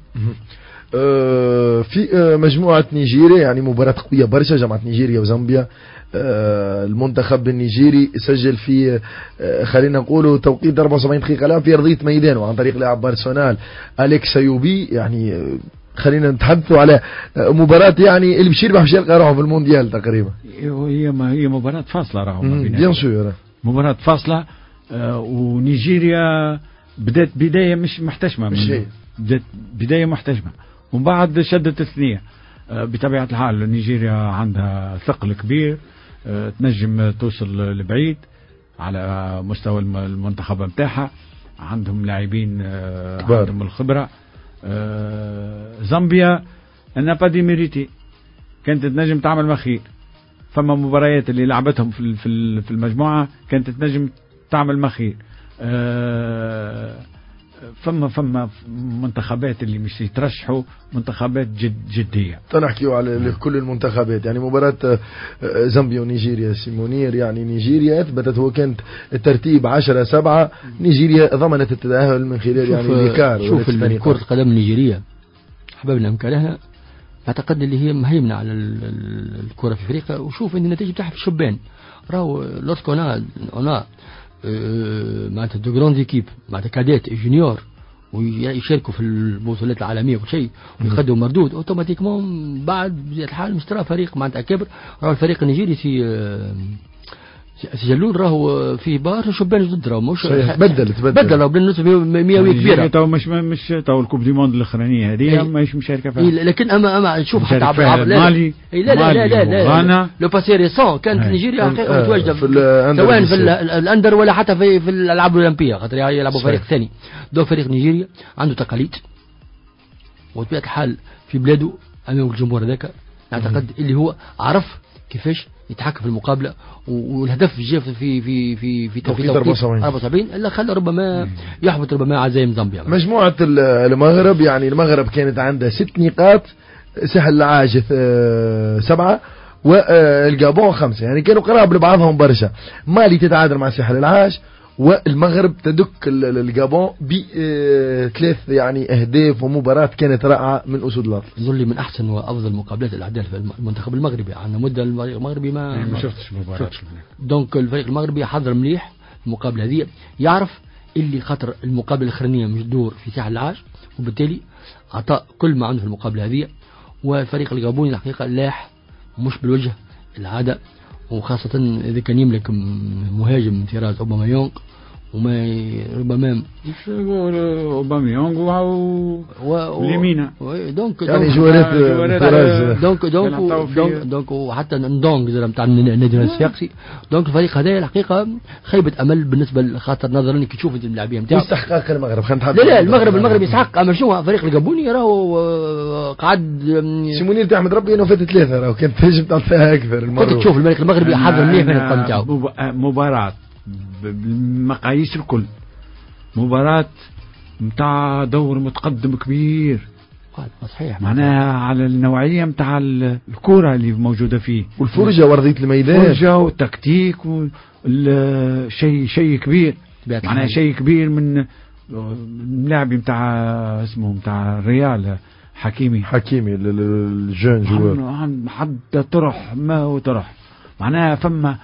آه في آه مجموعة نيجيريا، يعني مباراة قوية برشا جمعت نيجيريا وزامبيا. آه المنتخب النيجيري سجل في آه خلينا نقولوا توقيت أربعة وسبعين دقيقة لعب في أرضية ميدانه عن طريق لاعب بارسونال أليكس أيوبي. يعني آه خلينا نتحدثوا على آه مباراة يعني اللي بشير باش يلقى روحه في المونديال تقريبا.
هي ما هي مباراة فاصلة راهو
بيان سور
مباراة فاصلة. آه ونيجيريا بدات بداية مش محتشمة،
مش هي
بدات بداية محتشمة ومن بعد شدت الثنية. آه بطبيعة الحال نيجيريا عندها ثقل كبير، آه تنجم توصل لبعيد على مستوى المنتخب متاعها، عندهم لاعبين آه عندهم الخبرة. آه زامبيا انا با ميريتي كانت تنجم تعمل مخير. فما مباريات اللي لعبتهم في في المجموعة كانت تنجم تعمل مخير. آه فما فما منتخبات اللي مش يترشحوا منتخبات جد جدية.
تنحكيوا على كل المنتخبات. يعني مباراة زامبيا ونيجيريا سيمونير، يعني نيجيريا اثبتت هو كانت الترتيب عشرة سبعة، نيجيريا ضمنت التأهل من خلال يعني الكار.
شوف كرة القدم النيجيرية حبابنا مكانها اعتقد اللي هي مهيمنة على الكرة في افريقيا. وشوف ان النتيجة بتاعها في الشبان راهو لوتكونا انا معناتها دو جراند ايكيب معناتها كاديت جونيور ويشاركوا في البطولات العالميه وكل شيء ويقدموا مردود اوتوماتيكمون بعد بزيادة الحال مستوى فريق معناتها كبر. راهو الفريق النيجيري في سجلون راهو في بار شبان جدد راهو مش
بدل تبدل
بدل راهو بالنسبه مئوية كبيره.
تو مش مش تو الكوب دي موند الاخرانيه هذه ماهيش مشاركه فيها.
لكن اما اما شوف حتى عبر
مالي
لا لا لا لا لا لو باسي ريسون كانت نيجيريا حقيقه متواجده سواء في الاندر ولا حتى في في الالعاب الاولمبيه خاطر يلعبوا فريق ثاني. دو فريق نيجيريا عنده تقاليد وبطبيعه الحال في بلاده امام الجمهور هذاك اعتقد اللي هو عرف كيفاش يتحكم في المقابله والهدف جاء في في في في توقيت أربعة وسبعين الا خلى ربما يحبط ربما عزايم زامبيا.
مجموعه المغرب، يعني المغرب كانت عندها ست نقاط، ساحل العاج سبعه والجابون خمسه، يعني كانوا قراب لبعضهم برشا. مالي تتعادل مع ساحل العاج والمغرب تدك الجابون بثلاث يعني اهداف ومباراه كانت رائعه من اسود الاطلس.
يظل لي من احسن وافضل مقابلات الاعداء في المنتخب المغربي. عندنا مده المغربي ما
ما شفتش مباراه.
دونك الفريق المغربي حضر مليح المقابله هذه، يعرف اللي خاطر المقابله الاخرانيه مش دور في ساحل العاج وبالتالي اعطى كل ما عنده في المقابله هذه. والفريق الجابوني الحقيقه لاح مش بالوجه العاده، وخاصة إذا كان يملك مهاجم طراز أوباميونغ وما ربما
أوباميونغ و ليمينا
دونك
يعني جوارات
دونك دونك دونك دونك وحتى ندونغ زي نتاع النادي الصفاقسي. دونك الفريق هذا الحقيقة خيبة أمل بالنسبة لخاطر نظرا كي تشوف اللاعبين نتاعو.
استحقاق المغرب خلينا
لا لا المغرب المغرب يسحق. أما شنو فريق الجابوني راهو قعد
سيمونير تحمد ربي إنه فات ثلاثة راهو كانت تنجم تعطيها أكثر المرة.
كنت تشوف الملك المغربي حاضر مليح من القم نتاعو.
مباراة بالمقاييس الكل مباراة متاع دور متقدم كبير
صحيح
معناها على النوعية متاع الكرة اللي موجودة فيه
والفرجة وارضية الميدان
فرجة والتكتيك شيء شيء كبير معناها شيء كبير من اللاعب متاع اسمه متاع الريال حكيمي
حكيمي الجون جوار
حتى طرح ما هو طرح معناها فما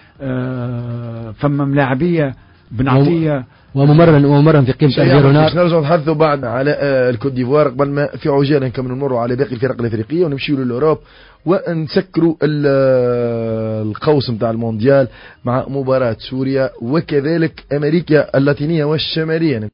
آه فما ملاعبية بنعطية
وممرن وممرن في قيمة الجيرونات.
باش نرجعوا نتحدثوا بعد على آه الكوت ديفوار قبل ما في عجالة نكملوا نمروا على باقي الفرق الافريقية ونمشيوا للأوروب ونسكروا القوس متاع المونديال مع مباراة سوريا وكذلك أمريكا اللاتينية والشمالية.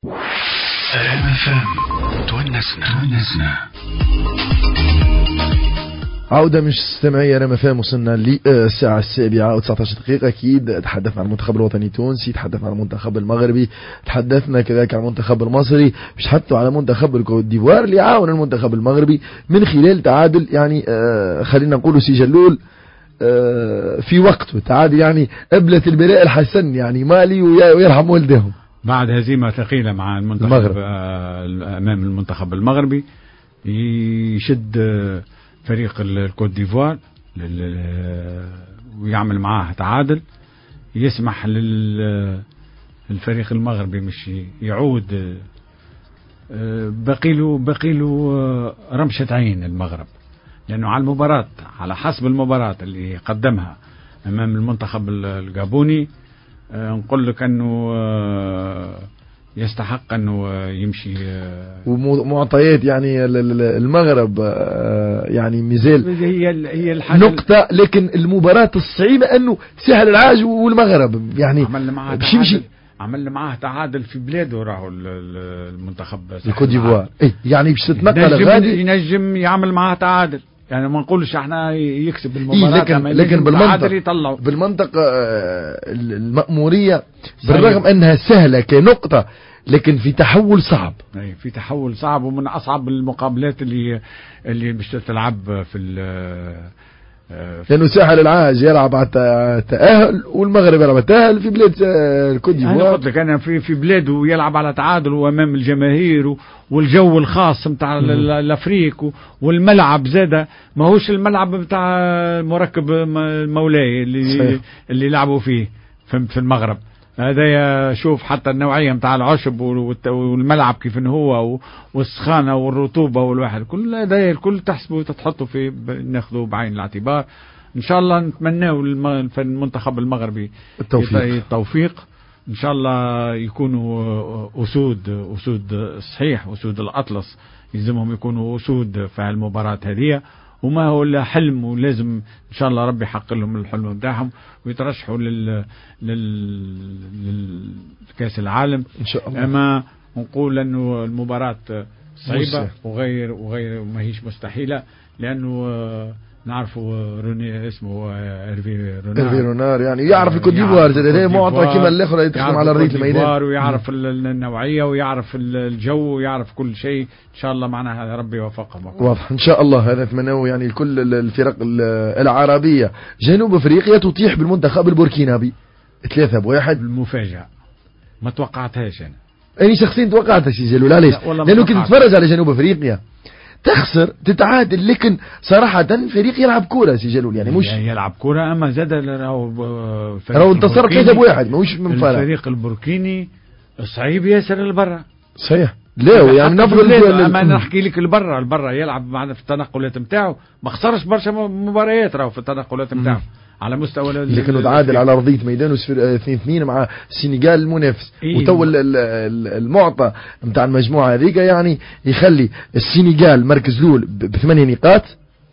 عودة مش استماعية أنا ما فاهم. وصلنا للساعة السابعة وتسعة عشر دقيقة. أكيد تحدثنا عن المنتخب الوطني التونسي، تحدثنا عن المنتخب المغربي، تحدثنا كذلك عن المنتخب المصري، مش حتى على منتخب الكوت ديفوار اللي عاون المنتخب المغربي من خلال تعادل يعني آه خلينا نقول سجلول آه في وقته تعادل يعني قبلة البلاء الحسن يعني مالي ويرحم والدهم.
بعد هزيمة ثقيلة مع المنتخب
المغرب.
آه أمام المنتخب المغربي يشد آه فريق الكوت ديفوار ويعمل معاه تعادل، يسمح للفريق المغربي مش يعود. بقيله بقيله رمشة عين المغرب، لأنه على المباراة على حسب المباراة اللي قدمها أمام المنتخب الجابوني نقول لك أنه يستحق أنه يمشي.
ومعطيات يعني المغرب يعني ميزال
هي هي
نقطة، لكن المباراة الصعيبة أنه سهل العاج والمغرب يعني
باش يمشي عمل معاه تعادل في بلاده، راهو المنتخب
الكوت ديفوار إيه يعني باش تتنقل
غادي ينجم يعمل معاه تعادل، يعني ما نقولش احنا يكسب المباراة
إيه لكن, لكن بالمنطق
يطلعوا.
بالمنطق المأمورية بالرغم أنها سهلة كنقطة لكن في تحول صعب.
أي في تحول صعب، ومن أصعب المقابلات اللي اللي باش تلعب في
لأنه ساحل العاج يلعب على التأهل والمغرب يلعب على التأهل في بلاد الكوت ديفوار.
أنا قلت لك أنا في في بلاده يلعب على تعادل وأمام الجماهير والجو الخاص نتاع الأفريق والملعب زاده ماهوش الملعب نتاع مركب مولاي اللي صحيح. اللي لعبوا فيه في المغرب هذا. شوف حتى النوعية نتاع العشب والملعب كيف هو والسخانة والرطوبة والواحد كل هذا الكل تحسبه تتحطه في ناخذه بعين الاعتبار. إن شاء الله نتمناه المنتخب المغربي
التوفيق.
التوفيق إن شاء الله يكونوا أسود أسود صحيح أسود الأطلس، يلزمهم يكونوا أسود في المباراة هذه، وما هو إلا حلم، ولازم إن شاء الله ربي يحقق لهم الحلم بتاعهم ويترشحوا لل للكأس العالم
إن شاء الله.
أما نقول أنه المباراة صعيبة وغير وغير ما هيش مستحيلة، لأنه نعرفوا روني اسمه إيرفي رونار
إيرفي رونار يعني يعرف الكوت ديفوار زاد هي معطى كما الاخر يتخدم على ارضيه الميدان
ويعرف النوعيه ويعرف الجو ويعرف كل شيء. ان شاء الله معناها ربي يوفقهم.
واضح ان شاء الله. هذا نتمناه يعني لكل الفرق العربيه. جنوب افريقيا تطيح بالمنتخب البوركينابي ثلاثة بواحد.
المفاجاه ما توقعتهاش انا.
اني شخصيا توقعتها سي جلول علاش؟ لانه كنت تتفرج على جنوب افريقيا تخسر تتعادل، لكن صراحة فريق يلعب كورة سي جلول يعني مش
يلعب كورة. أما زاد راهو
راهو انتصر ثلاثة بواحد ماهوش من فرق.
الفريق البوركيني صعيب ياسر البرا
صحيح. لا يعني نفضل
أما نحكي لك البرا البرا يلعب معنا في التنقلات نتاعو ما خسرش برشا مباريات راهو في التنقلات نتاعو على مستوى
لكنه تعادل على ارضيه ميدانه اثنين اثنين مع السنغال المنافس.
إيه
وتو المعطى نتاع المجموعه هذيك يعني يخلي السنغال مركز الاول بثمانية نقاط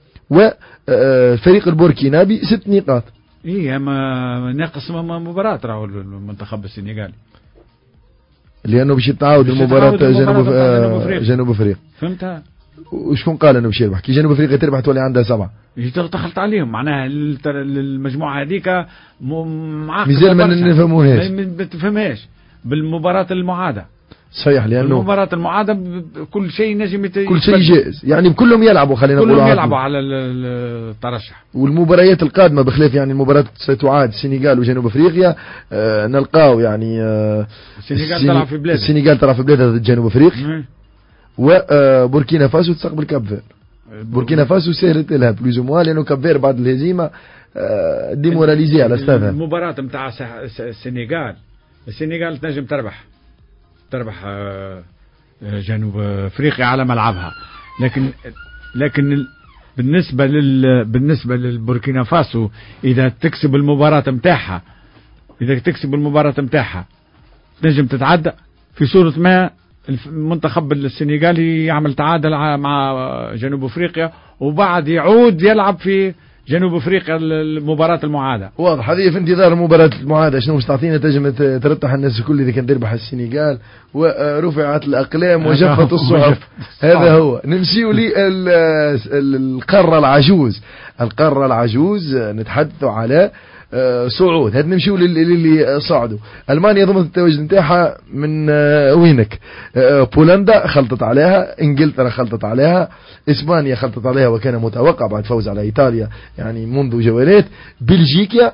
وفريق البوركينابي ست نقاط.
ايه ما ناقص مباراه راهو المنتخب السنغالي
لانه باش يتعاود المباراه جنوب جنوب افريقيا.
فهمتها؟
وشكون قال انه باش يربح؟ كي جنوب افريقيا تربح تولي عندها سبعه.
دخلت عليهم معناها المجموعه هذيك معقده
مازال ما نفهموهاش
ما تفهمهاش بالمباراه المعاده.
صحيح لانه
المباراه المعاده كل شيء نجم يت...
كل شيء جائز يعني كلهم يلعبوا خلينا نقول
كلهم يلعبوا على الترشح.
والمباريات القادمه بخلاف يعني المباراه ستعاد السنغال وجنوب افريقيا آه نلقاو يعني آه
السنغال تلعب في بلادها
السنغال تلعب في بلادها ضد جنوب افريقيا وبوركينا فاسو تستقبل كاب فير. بوركينا فاسو سهلت لها بلوز موا لانه كاب فير بعد الهزيمه آه ديموراليزي على استاذها.
المباراه نتاع السنغال السنغال تنجم تربح تربح جنوب افريقيا على ملعبها، لكن لكن بالنسبه لل بالنسبه للبوركينا فاسو اذا تكسب المباراه نتاعها اذا تكسب المباراه نتاعها تنجم تتعدى في صوره ما المنتخب السنغالي يعمل تعادل مع جنوب افريقيا وبعد يعود يلعب في جنوب افريقيا المباراة المعادة.
واضح هذه في انتظار المباراة المعادة شنو مش تعطينا تنجم ترتح الناس الكل اذا كان تربح السنغال ورفعت الاقلام وجفت الصحف. هذا هو. نمشيو للقارة العجوز. القارة العجوز نتحدث على صعود. هاد نمشيو للي صعدوا. المانيا ضمنت التواجد نتاعها من وينك. بولندا خلطت عليها، انجلترا خلطت عليها، اسبانيا خلطت عليها وكان متوقع بعد فوز على ايطاليا يعني منذ جولات. بلجيكا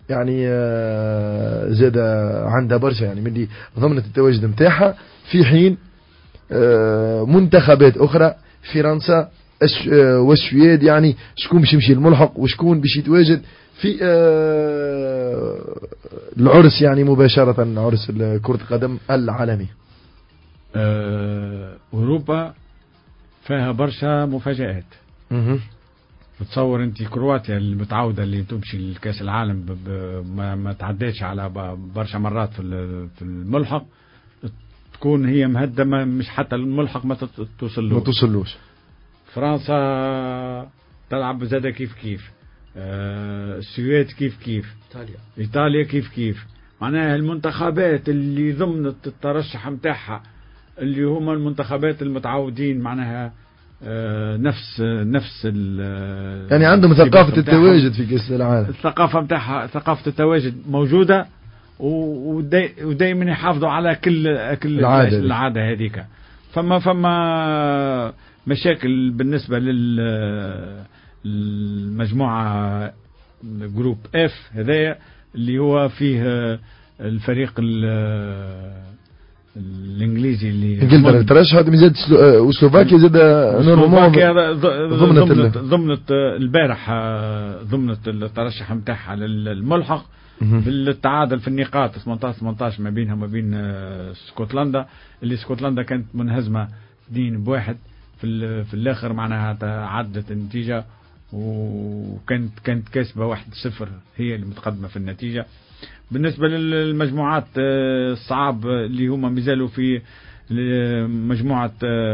يعني زاد عندها برشا يعني ملي ضمنت التواجد نتاعها، في حين منتخبات أخرى فرنسا والسويد يعني شكون باش يمشي الملحق وشكون باش يتواجد في العرس يعني مباشرة، عرس كرة القدم العالمي.
أوروبا فيها برشا مفاجآت. تصور انت كرواتيا المتعودة اللي تمشي لكأس العالم ما, ما تعديش على برشا مرات في الملحق، تكون هي مهدمة، مش حتى الملحق ما توصلوش
ما توصلوش.
فرنسا تلعب زادة كيف كيف، آه السويد كيف كيف،
إيطاليا
إيطاليا كيف كيف. معناها المنتخبات اللي ضمنت الترشح متاعها اللي هما المنتخبات المتعودين معناها آه نفس نفس
يعني عندهم ثقافة التواجد في كأس العالم،
الثقافة متاعها ثقافة التواجد موجودة، ودائما يحافظوا على كل كل
العادة,
العادة هذيك. فما فما مشاكل بالنسبة للمجموعة جروب اف هذايا اللي هو فيه الفريق الانجليزي اللي
انجلترا ترشحت من زاد وسلوفاكيا زاد
سلوفاكيا ضمنت ضمنت البارح ضمنت الترشح نتاعها للملحق بالتعادل في النقاط ثمانية عشر ثمانية عشر ما بينها وما بين اسكتلندا، اللي اسكتلندا كانت منهزمة اثنين بواحد في في الاخر معناها تعدت النتيجة، وكانت كانت كاسبة واحد صفر هي اللي متقدمة في النتيجة. بالنسبة للمجموعات الصعاب اللي هما مازالوا في مجموعة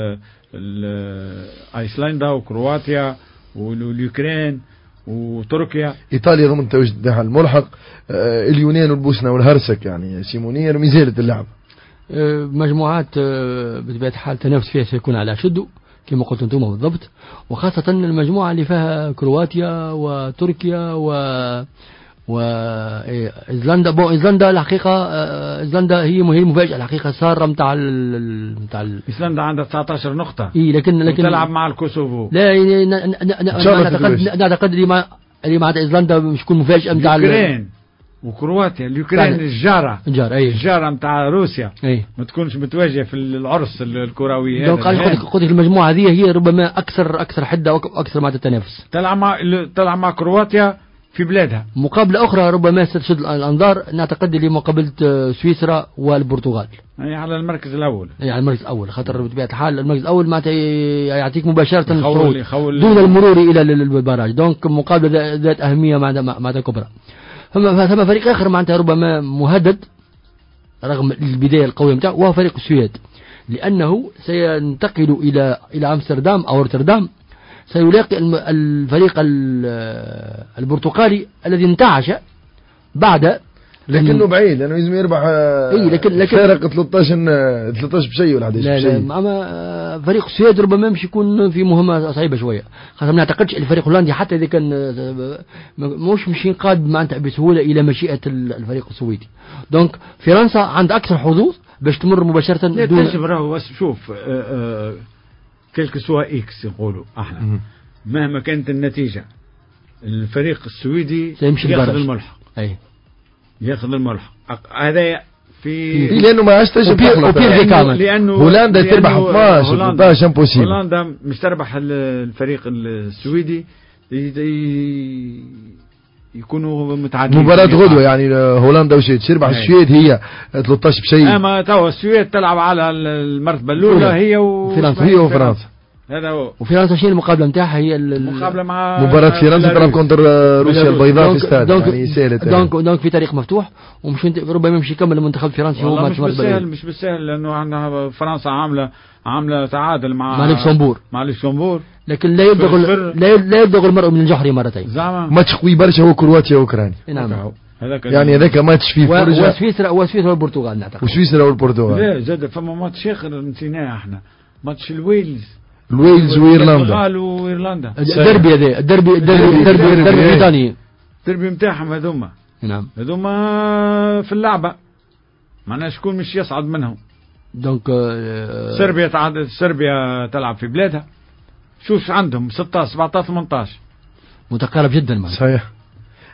ايسلندا وكرواتيا واليوكرين وتركيا.
ايطاليا ضمن التواجد نتاعها الملحق، اليونان والبوسنة والهرسك يعني سيمونير مازالت اللعبة.
مجموعات بطبيعة الحال التنافس فيها سيكون على شده كما قلت انتم بالضبط، وخاصة المجموعة اللي فيها كرواتيا وتركيا و وايزلندا. بو ايزلندا الحقيقة ايزلندا هي هي المفاجأة الحقيقة السارة نتاع نتاع
ايزلندا عندها تسعة عشر نقطة.
اي لكن لكن
تلعب مع الكوسوفو.
لا نعتقد نعتقد اللي مع اللي مع ايزلندا مش تكون مفاجأة نتاع
اليوكرين وكرواتيا. اليوكرين الجارة
الجارة اي
الجارة نتاع روسيا
اي
ما تكونش متواجهة في العرس الكروي هذا.
دونك قلت المجموعة هذه هي ربما اكثر اكثر حدة واكثر مع التنافس.
تلعب مع تلعب مع كرواتيا في بلادها.
مقابلة أخرى ربما ستشد الأنظار نعتقد لمقابلة سويسرا والبرتغال.
يعني على المركز الأول.
يعني على المركز الأول خاطر بطبيعة الحال المركز الأول ما يعطيك مباشرة
يخول يخول
دون المرور إلى البراج. دونك مقابلة ذات أهمية مع مع كبرى. ثم ثم فريق آخر معناتها ربما مهدد رغم البداية القوية متاعه وهو فريق السويد، لأنه سينتقل إلى إلى أمستردام أو روتردام، سيلاقي الفريق البرتقالي الذي انتعش بعد
لكنه بعيد لانه لازم يربح.
اي لكن لكن
فارق ثلاثة عشر ثلاثة عشر بشيء ولا احد عشر بشيء.
اما فريق السويد ربما مش يكون في مهمه صعيبه شويه، خاصه ما نعتقدش الفريق الهولندي حتى اذا كان مش مش ينقاد معناتها بسهوله الى مشيئه الفريق السويدي. دونك فرنسا عندها اكثر حظوظ باش تمر مباشره
دون راهو شوف كلك سوا اكس يقولوا احنا مهما كانت النتيجة الفريق السويدي ياخذ الملحق.
اي
ياخذ الملحق هذا في
لانه ما عادش تجرب
لانه, لأنه
هولندا تربح اثناعش ثلاثة امبوسيبل.
هولندا مش تربح الفريق السويدي يكونوا متعادلين.
مباراة غدوة يعني هولندا وسويد تربح السويد هي ثلاثة عشر بشيء.
اما توا السويد تلعب على المرتبة الأولى هي
وفرنسا هي وفرنسا.
هذا هو.
وفرنسا شيء المقابله نتاعها هي
المقابله مع
مباراه فرنسا تلعب كونتر روسيا البيضاء في استاد يعني سهلت.
دونك دونك في طريق مفتوح ومش ربما يمشي يكمل المنتخب الفرنسي هو
مش بالسهل مش بالسهل لانه عندنا فرنسا عامله عامله تعادل مع
مع لوكسمبور
مع لوكسمبور
لكن لا يبلغ لا لا يبلغ المرء من الجحر مرتين.
ماتش قوي برشا هو كرواتيا واوكرانيا.
نعم
يعني هذاك ماتش فيه فرجه.
وسويسرا وسويسرا والبرتغال نعتقد.
وسويسرا والبرتغال.
لا زاد فما ماتش اخر نسيناه احنا ماتش الويلز
الويلز وايرلندا.
البرتغال وايرلندا.
الدربي هذا الدربي الدربي الدربي البريطاني.
الدربي نتاعهم هذوما.
نعم.
هذوما في اللعبة. معناها شكون مش يصعد منهم.
دونك
صربيا تعاد صربيا تلعب في بلادها. شوف عندهم ستة عشر سبعة عشر ثمانية عشر.
متقارب جدا معنا.
صحيح.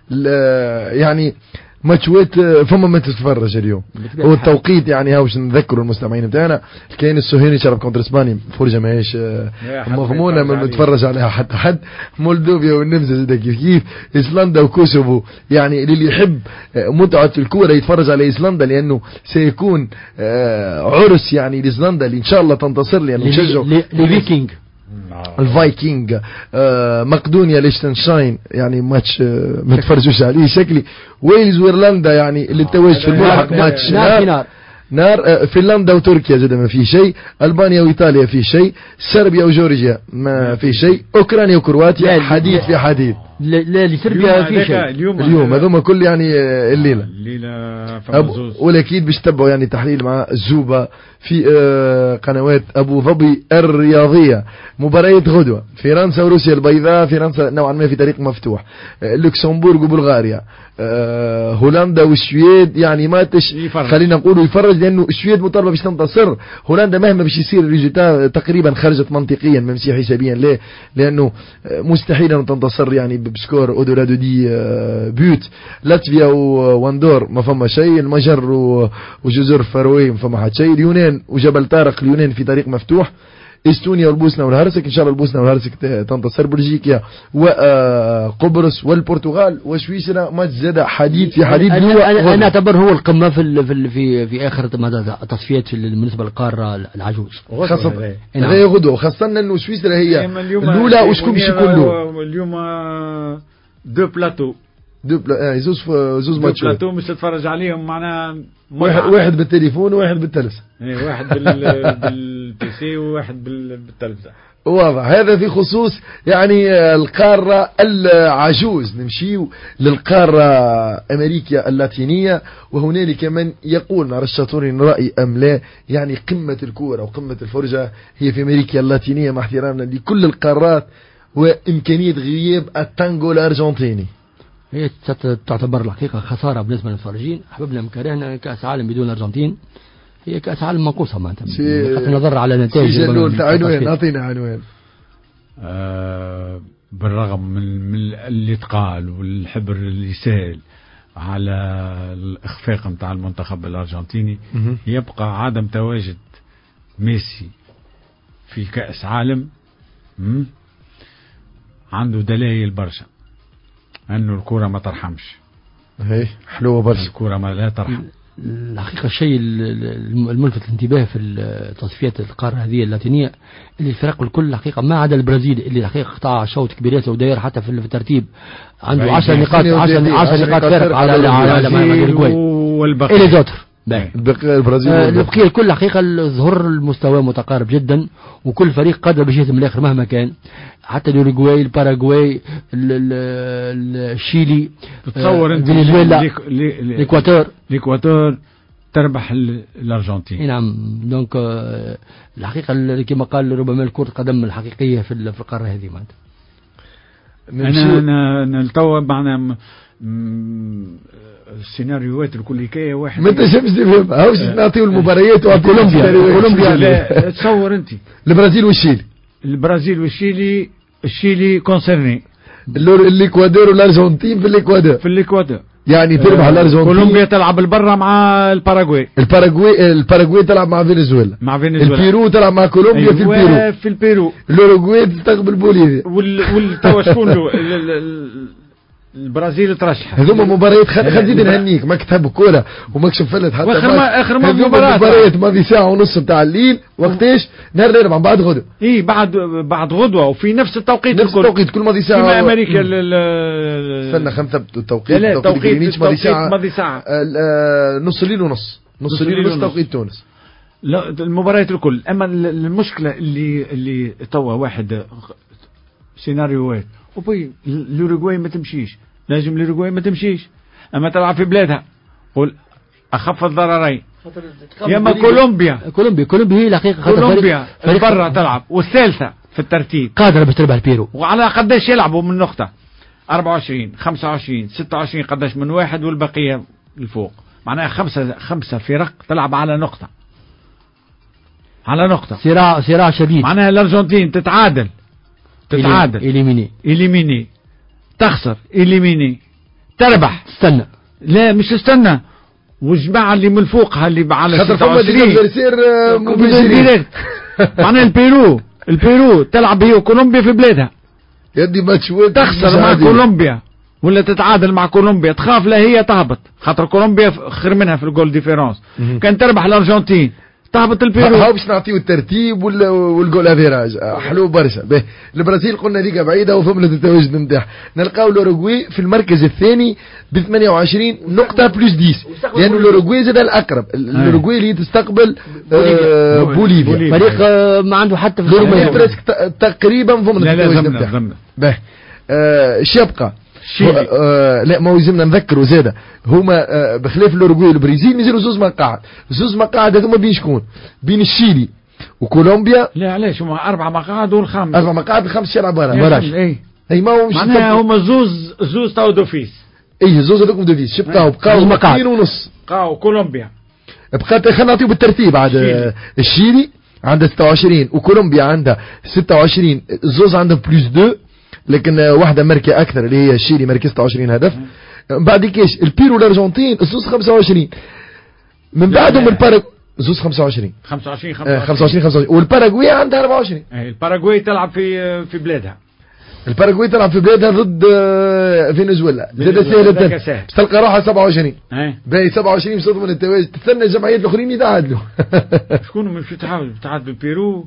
يعني ماتشوات فما ما تتفرج اليوم. هو التوقيت يعني هاوش نذكروا المستمعين بتاعنا كاين السهيني شرب كونتر اسبانيا فرجه ماهيش مضمونه ما نتفرج عليها حتى حد. مولدوفيا والنمسا زاد كيف كيف. ايسلندا وكوسوفو يعني اللي يحب متعه الكوره يتفرج على ايسلندا لانه سيكون عرس يعني لايسلندا اللي ان شاء الله تنتصر لانه نشجعوا
الفيكينج
الفايكنج. آه مقدونيا ليشتنشاين يعني ماتش آه ما تفرجوش عليه شكلي. ويلز وايرلندا يعني اللي تواجد في الملحق ماتش
نار نار,
نار. آه فنلندا وتركيا زاد ما في شيء. البانيا وايطاليا في شيء. صربيا وجورجيا ما في شيء. اوكرانيا وكرواتيا حديث في حديث.
لا لسربيا في شيء
اليوم,
اليوم هذوما كل يعني الليله
الليله
ولكن باش تتبعوا يعني تحليل مع الزوبه في آه قنوات ابو ظبي الرياضيه. مباريات غدوه فرنسا وروسيا البيضاء. فرنسا نوعا ما في طريق مفتوح. آه لوكسمبورغ وبلغاريا. آه هولندا والسويد يعني ما تش خلينا نقولوا يفرج لانه السويد مطالبه باش تنتصر. هولندا مهما باش يصير الريزلتا تقريبا خرجت منطقيا ممسي حسابيا ليه لانه مستحيل ان تنتصر يعني بسكور اودولا دو دي آه بيوت. لاتفيا واندور ما فما شيء. المجر وجزر فاروي ما فما حد شيء. اليونان وجبل طارق اليونان في طريق مفتوح. استونيا والبوسنه والهرسك ان شاء الله البوسنه والهرسك تنتصر. بلجيكا وقبرص والبرتغال وسويسرا ما زاد حديد في حديد.
انا, أنا, أنا اعتبر هو القمه في في في, في اخر تصفيات بالنسبه للقاره العجوز
خاصه هي غدوه خاصه انه سويسرا هي الاولى وشكون باش يكون له
اليوم دو بلاتو
دو بلا اه زوز زوز ماتش
بلاتو مش تتفرج عليهم معناها
واحد واحد بالتليفون وواحد بالتلفزه.
اي واحد بالبي سي وواحد بالتلفزه.
واضح. هذا في خصوص يعني القارة العجوز. نمشيو للقارة أمريكا اللاتينية وهنالك من يقول نرى الشاطرين رأي أم لا يعني قمة الكورة وقمة الفرجة هي في أمريكا اللاتينية مع احترامنا لكل القارات وإمكانية غياب التانجو الأرجنتيني.
هي تعتبر الحقيقة خسارة بالنسبة للمتفرجين. أحببنا مكرهنا كأس عالم بدون الأرجنتين هي كأس عالم منقوصة معناتها بغض النظر على نتائج.
جلول عنوان أعطينا عنوان.
آه بالرغم من, من اللي تقال والحبر اللي سال على الإخفاق متاع المنتخب الأرجنتيني يبقى عدم تواجد ميسي في كأس عالم عنده دلائل برشا أنه الكرة ما ترحمش.
هي حلوة برشا
الكرة ما لا ترحم.
الحقيقة الشيء الملفت للانتباه في تصفيات القارة هذه اللاتينية اللي الفرق الكل الحقيقة ما عدا البرازيل اللي الحقيقة قطع شوط كبيرات وداير حتى في الترتيب عنده عشر نقاط عشر نقاط فرق على الأوروغواي والبقية البرازيل البقية الكل حقيقة ظهر المستوى متقارب جدا وكل فريق قادر باش يهزم الآخر مهما كان. حتى الأوروغواي الباراغواي الشيلي
تصور انت
فنزويلا الإكواتور
الإكواتور تربح الأرجنتين.
نعم. دونك الحقيقة كما قال ربما الكرة القدم الحقيقية في القارة هذه معناتها.
أنا أنا نلتوى معنا السيناريوهات الكل كاية واحد
ما تشمش تفهم هاوش نعطيو المباريات وعطيو كولومبيا
كولومبيا. تصور انت
البرازيل والشيلي
البرازيل والشيلي الشيلي كونسيرني
الإكوادور والأرجنتين في الإكوادور
في الإكوادور
يعني تربح آه الأرجنتين.
كولومبيا تلعب البرة مع الباراغواي.
الباراغواي الباراغواي تلعب مع فنزويلا.
مع فنزويلا.
البيرو تلعب مع كولومبيا. أيوة في البيرو
في البيرو.
الأوروغواي تستقبل بوليفيا
وال وال توا شكون له البرازيل ترشح.
هذوما مباريات خلينا نهنيك ماك تحب الكوره وماك شفلت حتى
اخر ما اخر ما
مباريات ماضي ساعه ونص نتاع الليل وقتاش نهار الاربعاء بعد غدوه.
اي بعد بعد غدوه وفي نفس التوقيت
نفس التوقيت كل ماضي ساعه
في امريكا.
استنى خمسه التوقيت
لا التوقيت ماضي ساعه ماضي ساعه
نص الليل ونص نص الليل ونص توقيت تونس.
لا المباريات الكل. اما المشكله اللي اللي توا واحد سيناريوهات وبي الأوروغواي ما تمشيش لازم الأوروغواي ما تمشيش اما تلعب في بلادها قول اخف الضررين. يا اما كولومبيا
كولومبيا كولومبيا هي الحقيقه
كولومبيا برا تلعب والثالثه في الترتيب
قادره باش تربح البيرو.
وعلى قداش يلعبوا من نقطه أربعة وعشرين خمسة وعشرين ستة وعشرين قداش من واحد والبقيه الفوق معناها خمسه خمسه فرق تلعب على نقطه على نقطه
صراع صراع شديد.
معناها الارجنتين تتعادل تتعادل
إليميني
إليميني تخسر إليميني تربح
استنى
لا مش استنى والجماعة اللي من فوقها اللي على
خاطر فما ديفيرسير
مباشرين معناها البيرو البيرو تلعب هي وكولومبيا في بلادها
يدي ماتشوات
تخسر مع كولومبيا ولا تتعادل مع كولومبيا تخاف لا هي تهبط خاطر كولومبيا خير منها في الجول ديفيرونس كان تربح الارجنتين تهبط البيرو.
هاو باش نعطيو الترتيب ولا والجول افيراج حلو برشا. به البرازيل قلنا ذيك بعيده وفهمنا التواجد نتاعها. نلقاو الاوروغواي في المركز الثاني ب ثمانية وعشرين نقطه بلس عشرة لانه الاوروغواي زاد الاقرب. الاوروغواي اللي تستقبل آه بوليفيا
فريق آه ما عنده حتى في
الاوروغواي تقريبا فهمنا التواجد نتاعها. به اش يبقى آه لا ما يلزمنا نذكروا زاده هما آه بخلاف الاوروغواي والبرازيل نزلوا زوز مقاعد. زوز مقاعد هذوما بين شكون؟ بين الشيلي وكولومبيا.
لا علاش هما اربع مقاعد والخامس
اربع مقاعد الخامس يلعب برا براش.
اي
اي ما هو
معناها هما زوز زوز تاو دوفيس.
اي زوز هذوكم دوفيس شبقاو بقاو مقاعدين ونص
بقاو كولومبيا
بقات. خلينا نعطيو بالترتيب عاد الشيلي عندها ستة وعشرين وكولومبيا عندها ستة وعشرين زوز عندهم بلس اثنين لكن واحدة ماركة أكثر اللي هي الشيلي ماركة ستة وعشرين هدف. بعد كيش البيرو والأرجنتين زوز خمسة وعشرين من بعدهم الباراغ زوز خمسة وعشرين
خمسة وعشرين
خمسة وعشرين خمسة وعشرين والباراغواي عندها أربعة وعشرين.
الباراغواي تلعب في في بلادها.
الباراغواي تلعب في بلادها ضد فنزويلا زاد سهلة باش تلقى روحها سبعة وعشرين باهي سبعة وعشرين باش تضمن التواجد تستنى الجمعيات الأخرين يتعادلوا.
شكون مش يتعادل يتعادل البيرو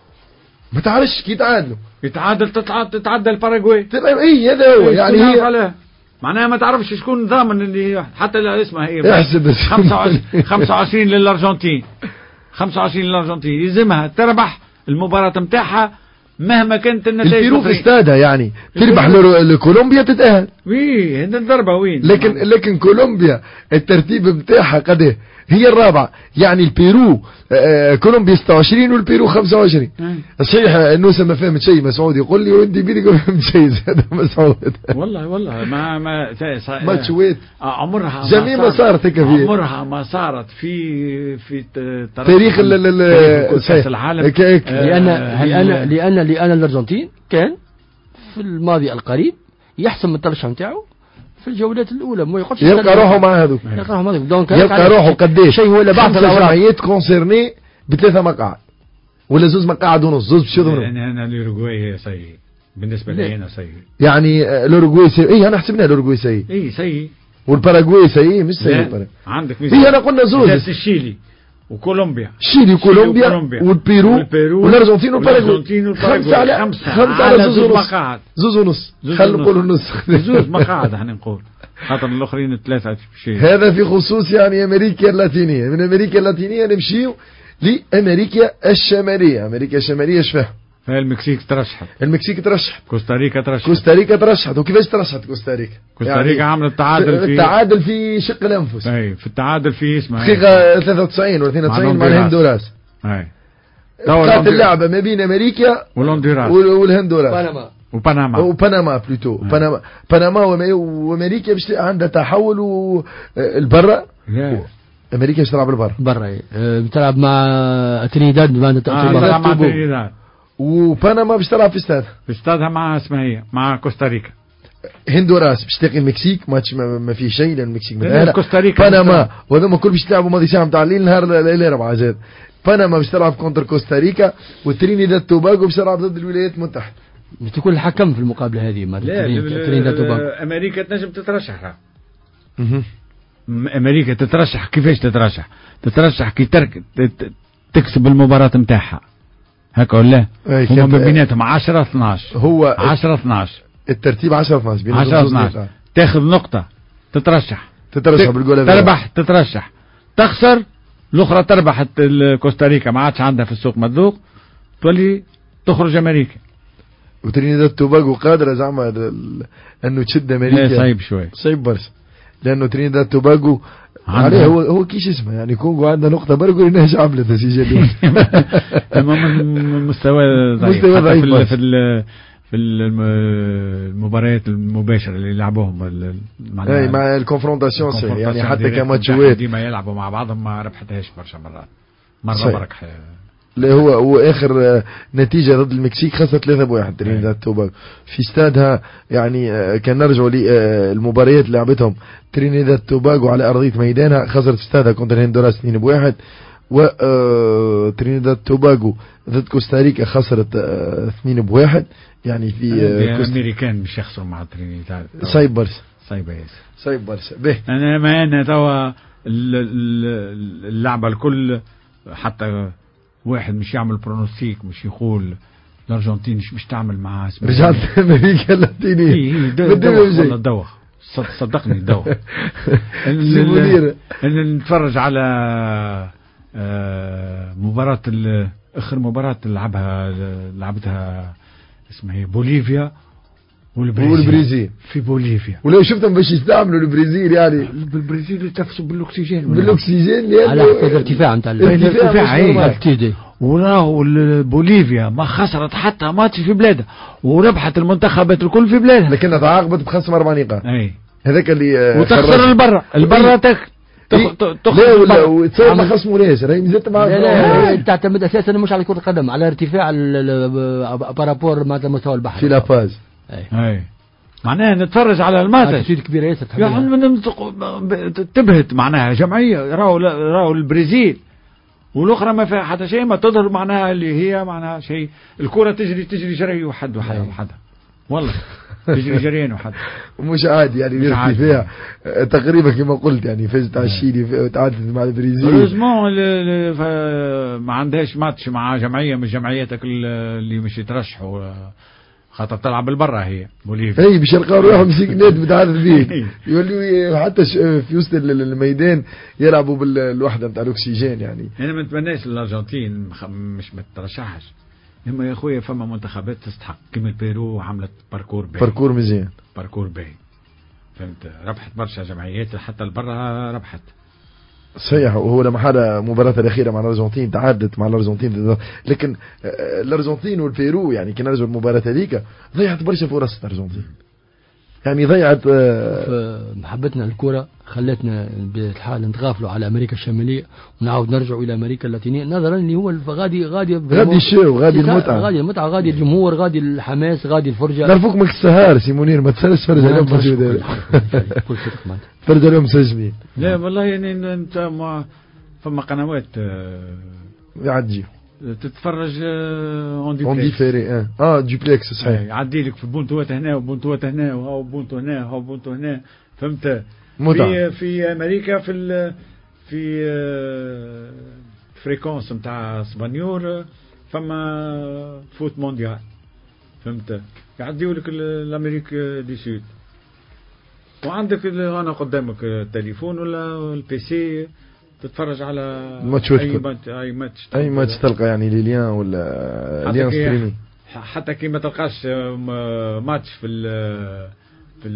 ما تعرفش كي يتعادلوا يتعادل
تتعادل تتعدى الباراغواي.
اي هذا هو يعني هي
معناها ما تعرفش شكون ضامن اللي حتى لا اسمها هي خمسة وعشرين للارجنتين خمسة وعشرين للارجنتين يلزمها تربح المباراة نتاعها مهما كانت النتائج.
البيرو في استادها يعني تربح لكولومبيا تتأهل.
وي هذه الضربة وين
لكن لكن كولومبيا الترتيب نتاعها قد هي الرابعة يعني البيرو آه كولومبيا ستة وعشرين والبيرو خمسة وعشرين. صحيح النوسة ما فهمت شيء. مسعود يقول لي وانت بيدك ما فهمت شيء زاد مسعود.
والله والله ما ما
ماتشوات
عمرها
جميع ما صارت هيك فيه
عمرها ما صارت في في
تاريخ
كأس العالم.
لأن لأن لأن لأن الأرجنتين كان في الماضي القريب يحسم الترشح نتاعو في الجولات الاولى ما يقعدش
يلقى روحه مع هذوك
يلقى روحه دونك
يلقى روحه قداش شيء هو اللي بعث الجمعيات كونسيرني بثلاثه مقاعد ولا زوز مقاعد ونص زوز باش يضمنوا.
يعني انا الاوروغواي سيء بالنسبه لي انا سيء يعني
الاوروغواي سيء. اي انا حسبنا الاوروغواي سيء
اي سيء
والباراغواي سيء مش سيء.
عندك
هي انا قلنا زوز
الشيلي وكولومبيا
الشيلي وكولومبيا والبيرو والارجنتين والباراغواي خمسة على خمسة على زوز ونص زوز ونص خلينا نقولوا نص
زوز مقاعد احنا نقول خاطر الاخرين الثلاثه شيء.
هذا في خصوص يعني امريكا اللاتينيه. من امريكا اللاتينيه نمشيو لامريكا الشماليه. امريكا الشماليه شفاه
المكسيك ترشحت.
المكسيك ترشحت.
كوستاريكا ترشحت.
كوستاريكا ترشحت. وكيفاش ترشحت كوستاريكا؟
كوستاريكا يعني عملت تعادل في
التعادل في شق الانفس.
اي في التعادل في اسمها
دقيقه ثلاثة وتسعين ولا اثنين وتسعين مع الهندوراس.
اي
كانت اللعبه ما بين امريكا
والهندوراس
والهندوراس
بنما
وبنما
وبنما بلوتو بنما بنما وامريكا باش عندها تحول البرة. امريكا باش تلعب البرة
برا بتلعب مع ترينيداد
مع ترينيداد
وبنما باش تلعب في استادها
في استادها مع اسمها هي مع كوستاريكا.
هندوراس باش تلاقي المكسيك ماتش ما, ما فيه شيء لان المكسيك
متأهلة. كوستاريكا
بنما وهذوما كل باش تلعبوا ماضي ساعه نتاع الليل نهار الاربعاء زاد. بنما باش تلعب كونتر كوستاريكا وترينيداد توباغو باش تلعب ضد الولايات المتحده.
تكون الحكم في المقابله هذه ما
ترينيداد توباغو. امريكا تنجم تترشح. امريكا تترشح كيفاش تترشح؟ تترشح كي ترك تكسب المباراه نتاعها هكا ولا هما بيناتهم عشرة اثناش.
هو
عشرة اثناش
الترتيب عشرة اثناش بين
عشرة اثناش تاخذ نقطه تترشح
تترشح بالجول
تربح تترشح تخسر الاخرى تربح كوستاريكا ما عادش عندها في السوق مذوق تولي تخرج امريكا.
وترينيداد توباغو قادره زعما انه تشد امريكا.
صعيب شوي
صعيب برشا لانه ترينيداد توباغو عليه هو هو كيش اسمه يعني كونغو عندنا نقطة برقو لأنها عملت نتيجة.
تمام مستوى ضعيف.
مستوى ضعيف
في في في المباريات المباشرة اللي يلعبوهم
مع مع الكونفرونتاسيون يعني حتى كماتشوات
ديما يلعبوا مع بعضهم ما ربحتهاش برشا مرات. مرة برك
اللي هو هو اخر نتيجه ضد المكسيك خسر ثلاثة بواحد ترينيداد توباغو في استادها. يعني كان نرجعوا للمباريات اللي لعبتهم ترينيداد توباغو على ارضيه ميدانها خسرت استادها كونتر هندوراس اثنين بواحد، و ترينيداد توباغو ضد كوستاريكا خسرت اثنين بواحد. يعني في
الامريكان مش يخسروا مع ترينيداد
صايب برشا
صايب ياسر
صايب برشا به.
انا ما انا توا اللعبه الكل حتى واحد مش يعمل برونوستيك مش يقول الارجنتين مش مش تعمل مع
رجعت امريكا اللاتينيه
والله دوخ صدقني دوخ. ان نتفرج على مباراة اخر مباراة لعبها لعبتها اسمها بوليفيا
والبرازيل
في بوليفيا،
ولو شفتهم باش يستعملوا البرازيل يعني
بالبرازيل يتنفسوا بالاكسجين
بالاكسجين
على حسب الارتفاع نتاع
الارتفاع. وراهو بوليفيا ما خسرت حتى ماتش في بلادها وربحت المنتخبات الكل في بلادها،
لكنها تعاقبت بخصم اربع نقاط.
اي
هذاك اللي
وتخسر البرا البرا تك
لا ولا وتصير ما خصموا ليش راهي مزيت معاك.
لا لا تعتمد اساسا مش على كرة القدم، على ارتفاع بارابور معناتها مستوى البحر
في لاباز.
اي معناها نتفرج على الماتش
كبيره ياسر
يعني تبهت معناها جمعيه. راهو راهو البرازيل والاخرى ما فيها حتى شيء، ما تظهر معناها اللي هي معناها شيء. الكره تجري تجري جري وحد وحد وحدها والله تجري جريان وحد
مش عادي يعني الارتفاع تقريبا كما قلت يعني فازت على الشيلي وتعادلت مع البرازيل.
ما عندهاش ماتش مع جمعيه من جمعياتك اللي مش يترشحوا خاطر تلعب بالبرا هي بوليفيا.
اي باش يلقاو روحهم سيكنات بتعادل به يولوا حتى في وسط الميدان يلعبوا بالوحده نتاع الاكسجين. يعني
انا ما نتمناش الارجنتين مش ما تترشحش، اما يا خويا فما منتخبات تستحق كيما البيرو عملت باركور باهي
باركور مزيان
باركور باهي فهمت. ربحت برشا جمعيات حتى البرا ربحت
صحيح. وهو لما حدا مباراة الأخيرة مع الأرجنتين تعادت مع الأرجنتين، لكن الأرجنتين والبيرو يعني كنا نرجع المباراة هذيك ضيعت برشا فرص الأرجنتين، يعني ضيعت.
محبتنا للكرة خلتنا بالحال نتغافلوا على أمريكا الشمالية ونعاود نرجعوا إلى أمريكا اللاتينية نظرا اللي هو غادي غادي
غادي الشو غادي المتعة
غادي المتعة غادي الجمهور غادي الحماس غادي الفرجة.
نعرفوك ماك السهار سي منير ما تسالش فرج عليهم
كل كل صدق معناتها
فرج عليهم مسجلين.
لا والله يعني أنت ما فما قنوات
يعدي
تتفرج
اون ديفيري اه اه دوبلكس صحيح
يعدي لك في بونتوات هنا وبونتوات هنا وهاو بونتو هنا وهاو بونتو هنا فهمت.
متعة.
في في امريكا في ال في فريكونس نتاع اسبانيول فما فوت مونديال فهمت يعديوا لك الامريك دي سود. وعندك انا قدامك التليفون ولا البي سي تتفرج على اي ماتش اي ماتش
اي ماتش تلقى يعني ليليان ولا ليان ستريمي.
حتى كي ما تلقاش ماتش في ال في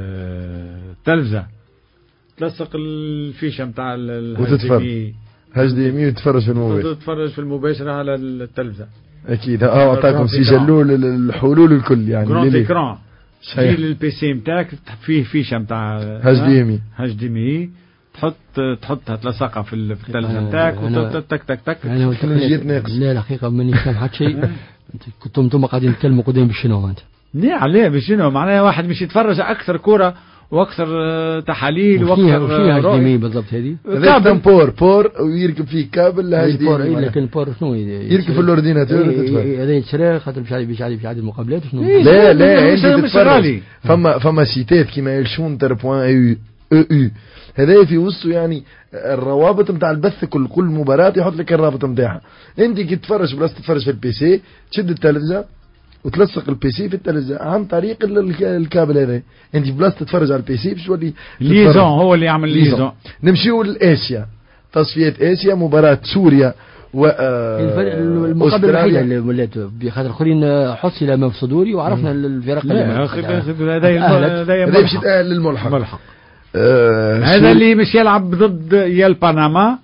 التلفزه تلصق الفيشه نتاع
وتتفرج هاش دي مي وتتفرج في المباشر
تتفرج في المباشره على التلفزه
اكيد. اه اعطاكم سجلوا الحلول الكل يعني
جراند ايكران شيل البي سي نتاعك فيه فيشه نتاع
هاش دي مي
هاش دي مي تحط تحطها تلصقها في الثلجه نتاعك وتك تك تك.
انا تكنولوجيا ناقص. لا الحقيقه ماني فاهم حتى شيء. كنتم انتم قاعدين تتكلموا قدام بشنو معناتها؟
لا عليه بشنو معناها واحد مش يتفرج اكثر كوره واكثر تحاليل واكثر
وفيها اتش دي بالضبط هذه
كابل بور بور ويركب فيه كابل اتش دي
مي. لكن البور شنو
يركب في الاورديناتور
هذا يتشرى خاطر باش باش باش يعدي المقابلات شنو.
لا لا انت تتفرج فما فما سيتات كيما الشونتر بوان اي او هذا في وسطه يعني الروابط نتاع البث كل كل مباراة يحط لك الرابط نتاعها. انت كي تتفرج بلاصه تتفرج في البي سي تشد التلفزه وتلصق البي سي في التلفزه عن طريق الكابل هذا. انت بلاصه تتفرج على البي سي باش تولي
ليزون هو اللي يعمل ليزون.
نمشيو لاسيا تصفيات اسيا مباراة سوريا و
المقابله الوحيده اللي ولات بخاطر الاخرين حصل امام صدوري وعرفنا الفرق
اللي هذا
هذا باش يتاهل للملحق
ملحق. آه هذا اللي مش يلعب ضد يا البنما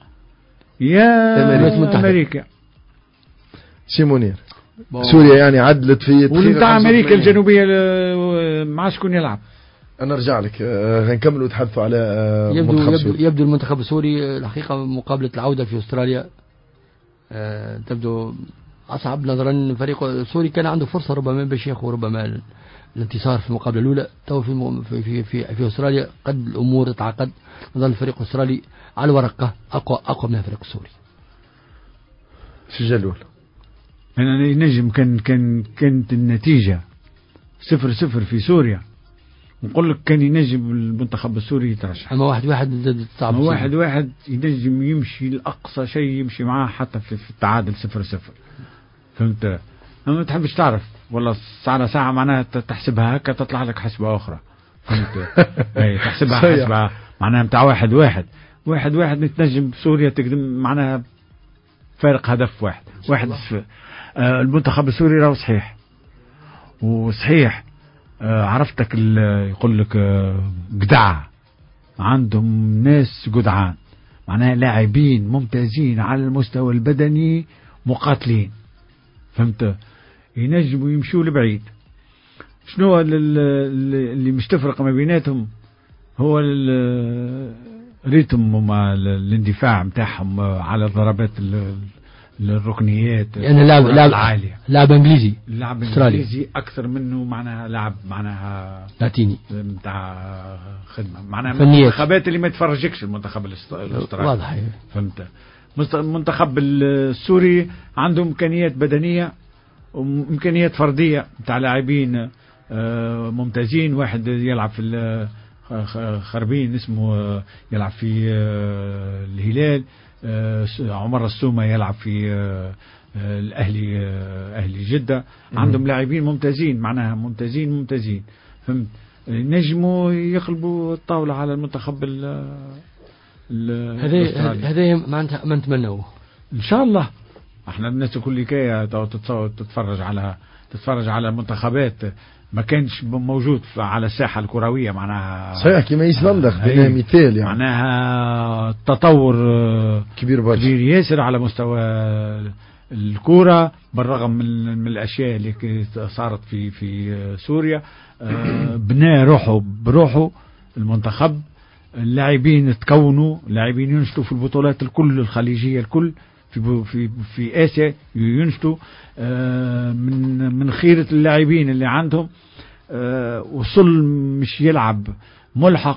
يا امريكا.
سي منير سوريا يعني عدلت في
ونتاع امريكا الجنوبيه مع شكون يلعب.
انا ارجع لك غنكملوا نتحدثوا على
يبدو, يبدو, يبدو المنتخب السوري الحقيقه مقابله العوده في استراليا آه تبدو أصعب نظرا. الفريق السوري كان عنده فرصة ربما باش ياخذ ربما الانتصار في المقابلة الأولى. تو في في في في, في أستراليا قد الأمور تتعقد. نظل الفريق الأسترالي على الورقة أقوى أقوى من الفريق السوري.
في جلول
أنا ينجم كان كان كانت النتيجة صفر صفر في سوريا، نقول لك كان ينجم المنتخب السوري يترشح.
أما واحد واحد صعب.
واحد واحد ينجم يمشي لأقصى شيء يمشي معاه حتى في, في التعادل صفر صفر. فهمت؟ أما ما تحبش تعرف والله ساعة ساعة معناها تحسبها هكا تطلع لك حسبة أخرى. فهمت؟ أي تحسبها حسبة معناها متاع واحد واحد واحد واحد نتنجم سوريا تقدم معناها فارق هدف واحد واحد. آه المنتخب السوري راهو صحيح وصحيح. آه عرفتك يقول لك آه جدع، عندهم ناس جدعان معناها لاعبين ممتازين على المستوى البدني مقاتلين. فهمت؟ ينجموا يمشوا لبعيد. شنو اللي مش تفرق ما بيناتهم؟ هو الريتم وما الاندفاع متاعهم على الضربات الركنيات.
يعني لعب لعب عالية، لعب انجليزي،
لعب انجليزي اكثر منه معناها لعب معناها
لاتيني
متاع خدمه معناها المنتخبات اللي ما تفرجكش المنتخب الاسترالي.
واضح.
فهمت؟ المنتخب السوري عنده امكانيات بدنيه وامكانيات فرديه نتاع لاعبين ممتازين. واحد يلعب في خربين اسمه يلعب في الهلال، عمر السومة يلعب في الأهلي أهلي جدة. عندهم لاعبين ممتازين معناها ممتازين ممتازين. فهمت؟ نجموا يقلبوا الطاولة على المنتخب
هذا هذا ما ما نتمنوه
إن شاء الله. احنا الناس كل كي تتفرج على تتفرج على منتخبات ما كانش موجود على الساحة الكروية معناها
صحيح كما يسلندخ بينها مثال يعني
معناها تطور
كبير برشا
كبير ياسر على مستوى الكرة بالرغم من, من الأشياء اللي صارت في في سوريا. بناء روحه بروحه المنتخب. اللاعبين تكونوا لاعبين ينشطوا في البطولات الكل الخليجية الكل في في في آسيا ينشطوا من من خيرة اللاعبين اللي عندهم. وصل مش يلعب ملحق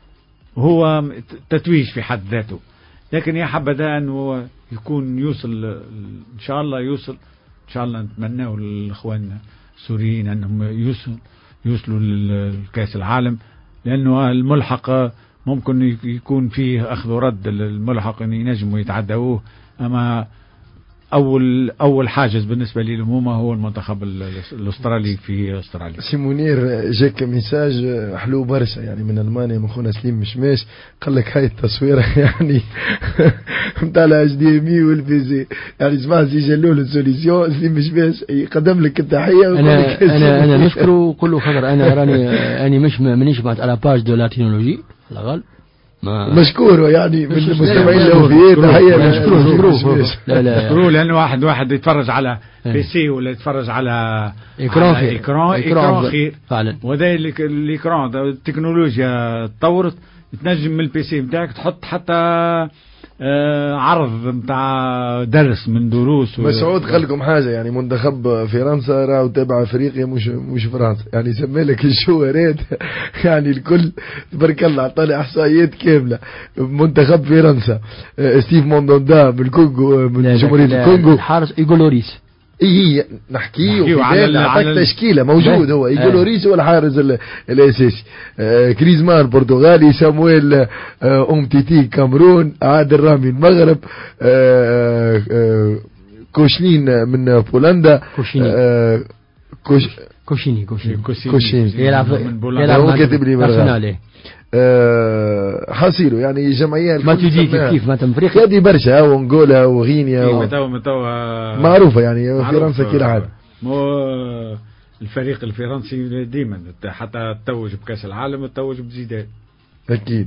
هو تتويج في حد ذاته، لكن يا حبذا انه يكون يوصل ان شاء الله يوصل ان شاء الله. نتمناه للاخوان السوريين انهم يوصلوا يوصلوا لكأس العالم، لانه الملحق ممكن يكون فيه اخذ ورد. الملحق ان ينجموا يتعدوه، اما اول اول حاجز بالنسبه لي الامومه هو المنتخب الاسترالي في استراليا.
سي منير جاك ميساج حلو برشا يعني من المانيا من خونا سليم مشماش، قال لك هاي التصويره يعني نتاع الاتش دي ام اي والبيزي يعني اسمع سي جلول سوليسيون سليم مشماش يقدم لك التحيه.
انا انا انا نشكره كله خضر. انا راني اني مش مانيش بعت على باج دو لا تكنولوجي لا غلط
مشكور يعني من المستمعين له في تحيه
مشكور. لا لا
مشكور لانه واحد واحد يتفرج على بي سي ولا يتفرج على
اكران خير
اكران اكران خير
فعلا.
وهذا الاكران التكنولوجيا تطورت تنجم من البي سي نتاعك تحط حتى آه عرض نتاع درس من دروس.
مسعود قال لكم حاجه يعني منتخب فرنسا راهو تابع افريقيا مش مش فرنسا يعني سمي لك الشوارات يعني الكل تبارك الله عطاني احصائيات كامله. منتخب فرنسا آه ستيف موندوندا من الكونغو من جمهوريه الكونغو
الحارس ايغولوريس
ايه نحكيه على على تشكيله موجود هو ايغولوريس هو الحارس الاساسي. آه كريزمان البرتغالي، سامويل آه اومتيتي كامرون، عادل رامي المغرب، آه آه كوشنين من بولندا،
كوشيني
آه كوش
كوشيني
كوشيني
كوشيني يلعب
يلعب كاتب لي مرة أه حصيله يعني جمعيه
ما تجي كيف كيف ما تمفريق
هذه برشا وانغولا وغينيا و...
متوا متوا
معروفه يعني فرنسا كي عاد.
مو الفريق الفرنسي ديما حتى تتوج بكاس العالم وتتوج بزيدان
اكيد.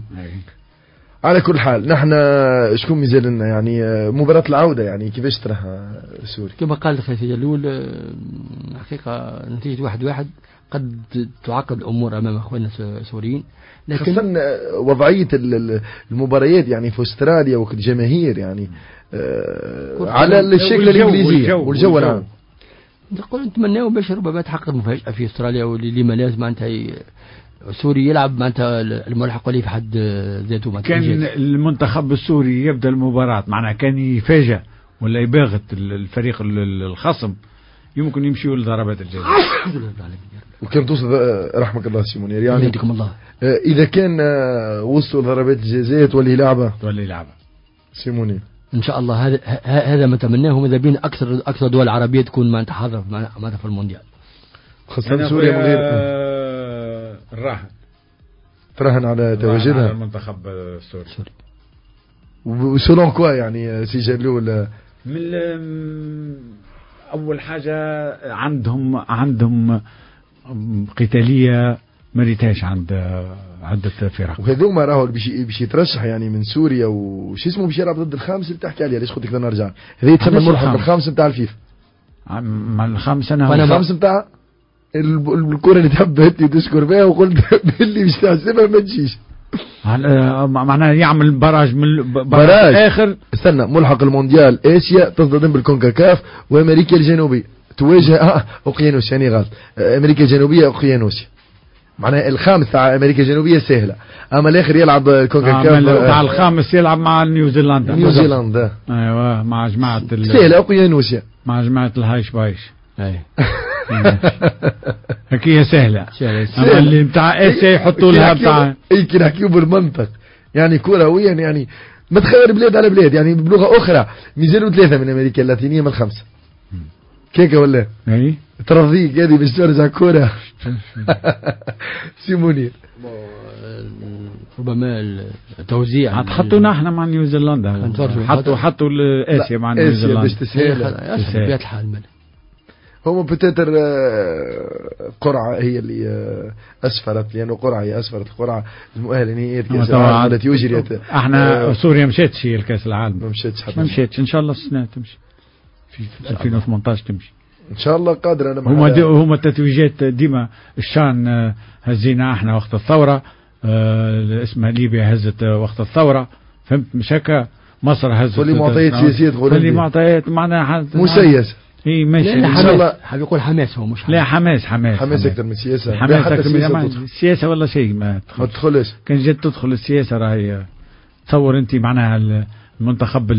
على كل حال نحن شكون مازال لنا يعني مباراة العودة يعني كيفاش تراها السوري.
كما قال الأخ جلول حقيقة نتيجة واحد واحد قد تعقد الأمور أمام أخواننا السوريين، لكن
خاصة وضعية المباريات يعني في أستراليا وقت جماهير يعني آه على الشكل الإنجليزي والجو العام.
نقول نتمنى باش ربما تحقق مفاجأة في أستراليا، واللي ما لازم معناتها سوري يلعب معناتها الملحق لي في حد ذاته.
كان المنتخب السوري يبدأ المباراة معناها كان يفاجأ ولا يباغت الفريق الخصم يمكن يمشيوا لضربات الجزاء.
وكان توصل رحمك الله سي منير يعني
يهديكم الله.
إذا كان وصلوا لضربات الجزاء تولي لعبة
تولي لعبة
سي منير
إن شاء الله. هذا هذا ما تمناه، إذا بين أكثر أكثر دول عربية تكون ما تحضر معناتها في المونديال.
خاصة سوريا من غير
الراهن
تراهن على تواجدها
على المنتخب السوري.
وسلون كوا يعني سي جلول
من أول حاجة عندهم عندهم قتالية ما ريتهاش عند عدة فرق،
وهذوما راهو باش يترشح يعني من سوريا وش اسمه باش يلعب ضد الخامس اللي بتحكي عليه. ليش قلت لك نرجع هذه تسمى الملحق الخامس نتاع الفيفا
مع الخامس. أنا
الخامس نتاع الكرة اللي تحبت تشكر بها وقلت باللي باش تحسبها ما تجيش
معناها يعمل براج من
براج
اخر.
استنى ملحق المونديال اسيا تصطدم بالكونكاكاف وامريكا الجنوبيه تواجه اه اوقيانوس يعني غلط امريكا الجنوبيه اوقيانوسيا. معناها الخامس تاع امريكا الجنوبيه سهله، اما الاخر يلعب كونكاكاف
تاع الخامس يلعب مع نيوزيلندا.
نيوزيلندا
ايوه مع جماعه
سهله اوقيانوسيا
مع جماعه الهايش بايش. اي هكي سهله اما اللي بتاع اسيا يحطوا لها بتاع
اي كي نحكيو بالمنطق يعني كرويا يعني ما تخير بلاد على بلاد يعني بلغه اخرى ميزانوا ثلاثه من امريكا اللاتينيه من خمسه كيكه ولا
اي
ترضيك هذه باش ترجع كوره سي منير.
ربما التوزيع
حطونا احنا مع نيوزيلندا حطوا حطوا اسيا مع نيوزيلندا
باش تسهل
بطبيعه الحال.
هم بتتر قرعة هي اللي أسفرت لأنه قرعة هي أسفرت قرعة المؤهلة نهائية كأس العالم التي أجريت.
احنا سوريا مشيتش هي الكأس العالم
ما مشيتش حتى
ما مشيتش إن شاء الله السنة تمشي في ألفين وثمانية عشر تمشي
إن شاء الله قادر. أنا
هما دي هما التتويجات ديما الشان هزينا احنا وقت الثورة اه اسمها ليبيا هزت وقت الثورة فهمت مش هكا مصر هزت
واللي معطيات سياسية تقول
واللي معطيات معناها
مسيس
اي ماشي
ان شاء الله. حاب يقول حماس هو مش حماس.
لا حماس حماس
حماس اكثر من سياسه.
حماس اكثر من السياسه ولا شيء ما
ما تدخلش.
كان جات تدخل السياسه راهي تصور انت معناها المنتخب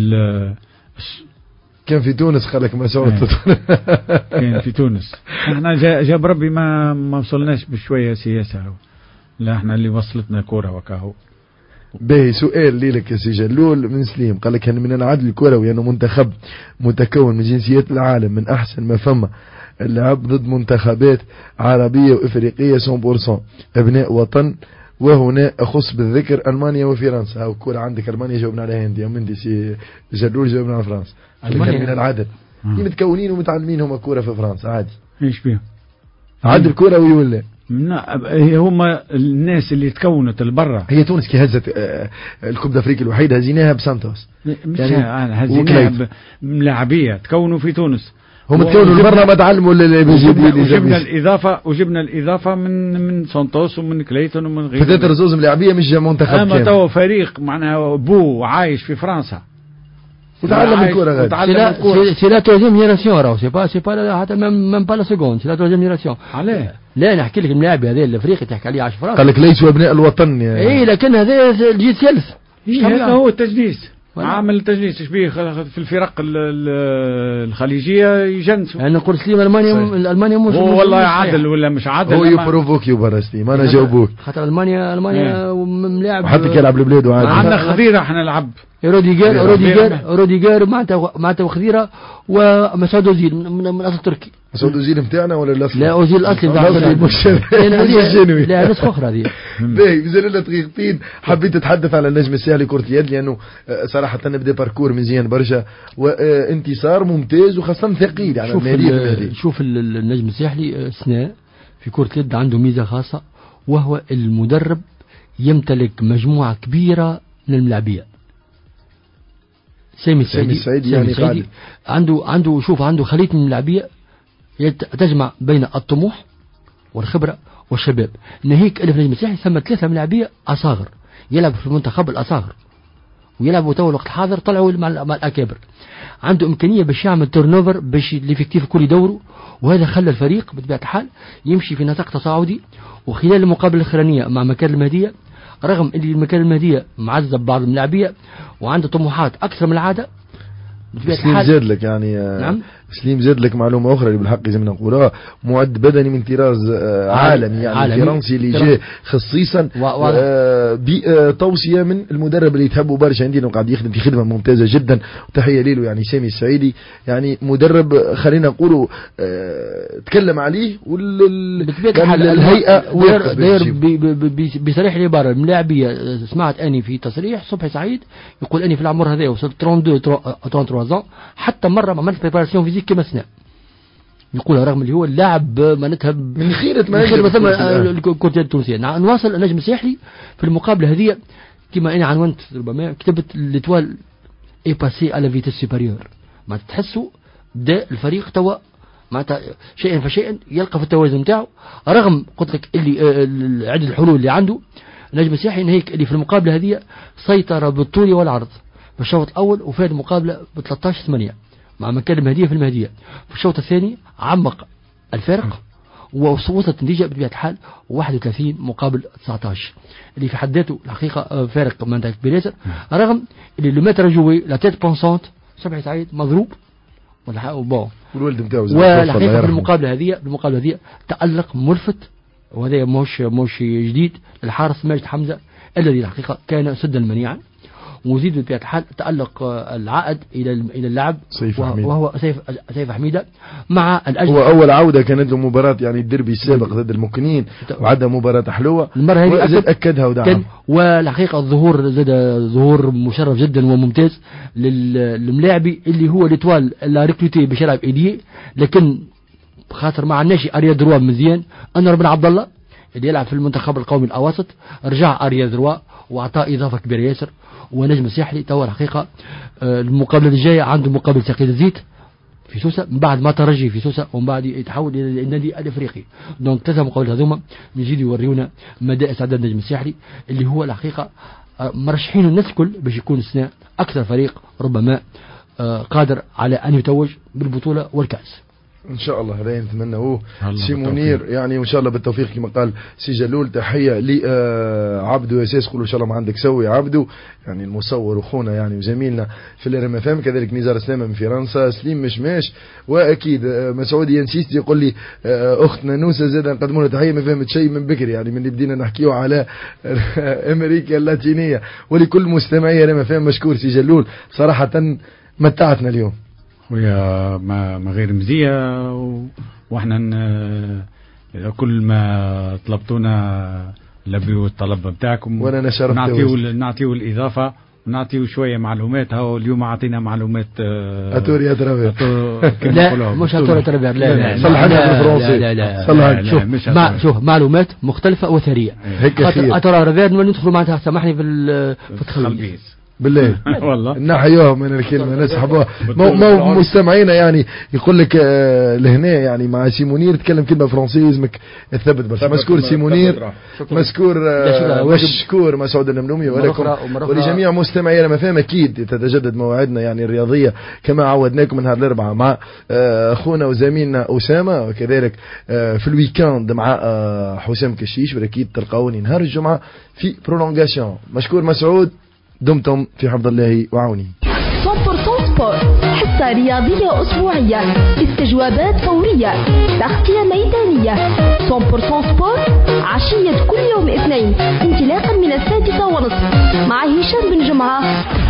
كان في تونس خلك مسعود
كان في تونس احنا جاب ربي ما ما وصلناش بشويه سياسه. لا احنا اللي وصلتنا كوره وكاهو.
باهي سؤال ليلك يا سي جلول من سليم قال لك من العدل الكروي انه منتخب متكون من جنسيات العالم من احسن ما فما اللعب ضد منتخبات عربيه وافريقيه مية بالمية ابناء وطن، وهنا اخص بالذكر المانيا وفرنسا. او كوره عندك المانيا جاوبنا عليها هندي ومن دي سي جلول جاوبنا على فرنسا. المانيا من العدل متكونين ومتعلمين هم كوره في فرنسا عادي.
ايش بيهم
عدل كروي ولا
هما الناس اللي تكونت البرة.
هي تونس كي هزت الكوب دافريقيا الوحيدة هزيناها بسانتوس
مش يعني هزيناها ملاعبية تكونوا في تونس.
هم تكونوا البرة ما تعلموا
وجبنا الإضافة وجبنا الإضافة من من سانتوس ومن كليتون ومن غيره.
فتاتر زوز ملاعبية مش منتخب كامل.
أما تو فريق معناها بو عايش في فرنسا
وتعلم الكورة غير.
سي لا توزيم جينيراسيون راهو سي با سي با حتى ميم با لا سكوند سي لا توزيم جينيراسيون.
علاه؟
لا نحكي لك اللاعب هذا الافريقي تحكي عليه عاش فرنسا.
قال لك ليسوا ابناء الوطن.
اي لكن هذا الجيل الثالث.
هذا هو التجنيس. عامل التجنيس ايش بيه في الفرق الخليجيه يجنسوا.
انا نقول سليم المانيا المانيا مش
هو والله عادل ولا مش عادل.
هو يبروفوك يبرستي ما انا جاوبوك.
خاطر المانيا المانيا ملاعب
حتى كيلعب لبلاده عادي.
عندنا خضيره احنا نلعب
روديجر روديجر روديجر معناتها معناتها وخضيره ومسعود اوزيل من اصل تركي.
مسعود اوزيل نتاعنا ولا الاصل؟
لا اوزيل الاصلي نتاع
الجنوي.
لا ناس اخرى هذه.
باهي مازال لنا دقيقتين حبيت اتحدث على النجم الساحلي كرة اليد لانه صراحه نبدا باركور مزيان برشا وانتصار ممتاز وخاصه ثقيل على
يعني. شوف النجم الساحلي سناء في كرة اليد عنده ميزه خاصه وهو المدرب يمتلك مجموعه كبيره من الملاعبيه. سامي السعيدي,
السعيدي يعني قال
عنده عنده شوف عنده خليط من اللاعبيه تجمع بين الطموح والخبره والشباب. ناهيك اللي في النجم الساحلي ثم ثلاثه من اللاعبيه اصاغر يلعب في المنتخب الاصاغر ويلعبوا تو الوقت الحاضر طلعوا مع الاكابر. عنده امكانيه باش يعمل تورنوفر باش الافكتيف الكل يدوروا، وهذا خلى الفريق بطبيعه الحال يمشي في نسق تصاعدي. وخلال المقابله الاخرانيه مع مكان المهديه، رغم ان المكان المهديه معذب بعض اللاعبيه وعنده طموحات اكثر من العاده،
سليم زاد لك يعني
نعم
سليم زاد لك معلومه اخرى اللي بالحق لازم نقولها، معد بدني من طراز عالمي يعني فرنسي اللي جاء خصيصا بتوصيه من المدرب اللي تحبه برشا عندنا وقاعد يخدم في خدمه ممتازه جدا، وتحيه له يعني سامي السعيدي. يعني مدرب خلينا نقولوا تكلم عليه والهيئه
داير بصريح العباره الملاعبيه. سمعت اني في تصريح صبحي سعيد يقول اني في العمر هذا وصلت ثلاثة وثلاثين ثلاثة وثلاثين حتى مره ما عملت بريباراسيون فيزيك كما سنا، يقولها رغم اللي هو اللاعب معناتها
من خيرة ما
خيرة ثم الكرة التونسية. نواصل النجم الساحلي في المقابلة هذه كما أنا عنونت ربما كتبت لتوال اي باسي على فيتاس سوبيريور، ما تحسوا ده الفريق توا معناتها شيئا فشيئا يلقى في التوازن نتاعو، رغم قلت لك اللي عدد الحلول اللي عنده النجم الساحلي نهيك اللي في المقابلة هذه سيطر بالطول والعرض في الشوط الأول وفاد المقابلة ب ثلاثة عشر ثمانية مع مكان المهدية في المهدية. في الشوط الثاني عمق الفارق ووصلت النتيجة بطبيعة الحال واحد وثلاثين مقابل تسعة عشر اللي في حد ذاته الحقيقة فارق منتهى كبير ياسر، رغم اللي لو ماتر جوي لا تيت بونسونت صبحي سعيد مضروب ولا بون
والولد نتاعو
والحقيقة في المقابلة هذه المقابلة هذه تألق ملفت، وهذا مش مش جديد للحارس ماجد حمزة الذي الحقيقة كان سدا منيعا، وزيد بطبيعة الحال تألق العائد إلى إلى اللعب وهو سيف سيف حميدة مع الأجل.
هو أول عودة كانت له مباراة يعني الدربي السابق ضد المكنين وعدها مباراة حلوة
المرة هذه
أكد أكدها ودعم،
والحقيقة الظهور زاد ظهور مشرف جدا وممتاز للملاعبي اللي هو لتوال لا ريكروتي باش يلعب إيديه، لكن خاطر مع الناشئ أريا دروا مزيان أنور بن عبد الله اللي يلعب في المنتخب القومي الأوسط رجع أريا دروا وأعطاه إضافة كبيرة ياسر. ونجم الساحلي توا الحقيقة المقابلة الجاية عنده مقابل ثقيل الزيت في سوسة من بعد ما ترجي في سوسة ومن بعد يتحول إلى النادي الأفريقي. دونك ثلاثة مقابلات هذوما يجي يوريونا مدى استعداد النجم الساحلي اللي هو الحقيقة مرشحين الناس الكل باش يكون السنة أكثر فريق ربما قادر على أن يتوج بالبطولة والكأس
ان شاء الله. هذا نتمناه سي منير يعني وان شاء الله بالتوفيق كما قال سي جلول. تحيه لعبدو اساس قولوا ان شاء الله ما عندك سوي عبدو يعني المصور اخونا يعني وزميلنا في الار ام فام، كذلك نزار سلامه من فرنسا، سليم مشماش، واكيد مسعود ينسيست يقول لي اختنا نوسه زاد نقدموا لها تحيه ما فهمت شيء من بكري يعني من اللي بدينا نحكيو على امريكا اللاتينيه. ولكل مستمعي ار ام فام مشكور سي جلول صراحه متعتنا اليوم
ويا ما ما غير مزية، واحنا كل ما طلبتونا لبيوا الطلب بتاعكم
وانا نشرت
نعطيو نعطيو الاضافه ونعطيو شويه معلومات. هو اليوم اعطينا معلومات
اتوري اترافير
لا مش اتوري اترافير لا لا
صلحنا بالفرنسي لا لا
صلحنا شوف ما شوف معلومات مختلفه وثريه
هيك خير
اتوري ندخلوا معناتها سامحني في التخلبيس
بالله
والله
نحيوهم من الكلمه نسحبوها. مستمعينا يعني يقول لك آه لهنا يعني مع سيمونير تكلم كلمه فرنسيه لازمك تثبت بس. مشكور سيمونير مشكور آه مشكور مسعود النمنومي ولكم ولجميع مستمعينا ما فهم. اكيد تتجدد مواعيدنا يعني الرياضيه كما عودناكم نهار الاربعاء مع آه اخونا وزميلنا اسامه، وكذلك آه في الويكاند مع آه حسام كشيش، واكيد تلقاوني نهار الجمعه في برولونغاسيون. مشكور مسعود، دمتم في حفظ الله وعونه.
مية بالمية سبور، حصة رياضية أسبوعية، استجوابات فورية، تغطية ميدانية. مية بالمية سبور عشية كل يوم اثنين انطلاقا من السادسة ونصف مع هشام بن جمعة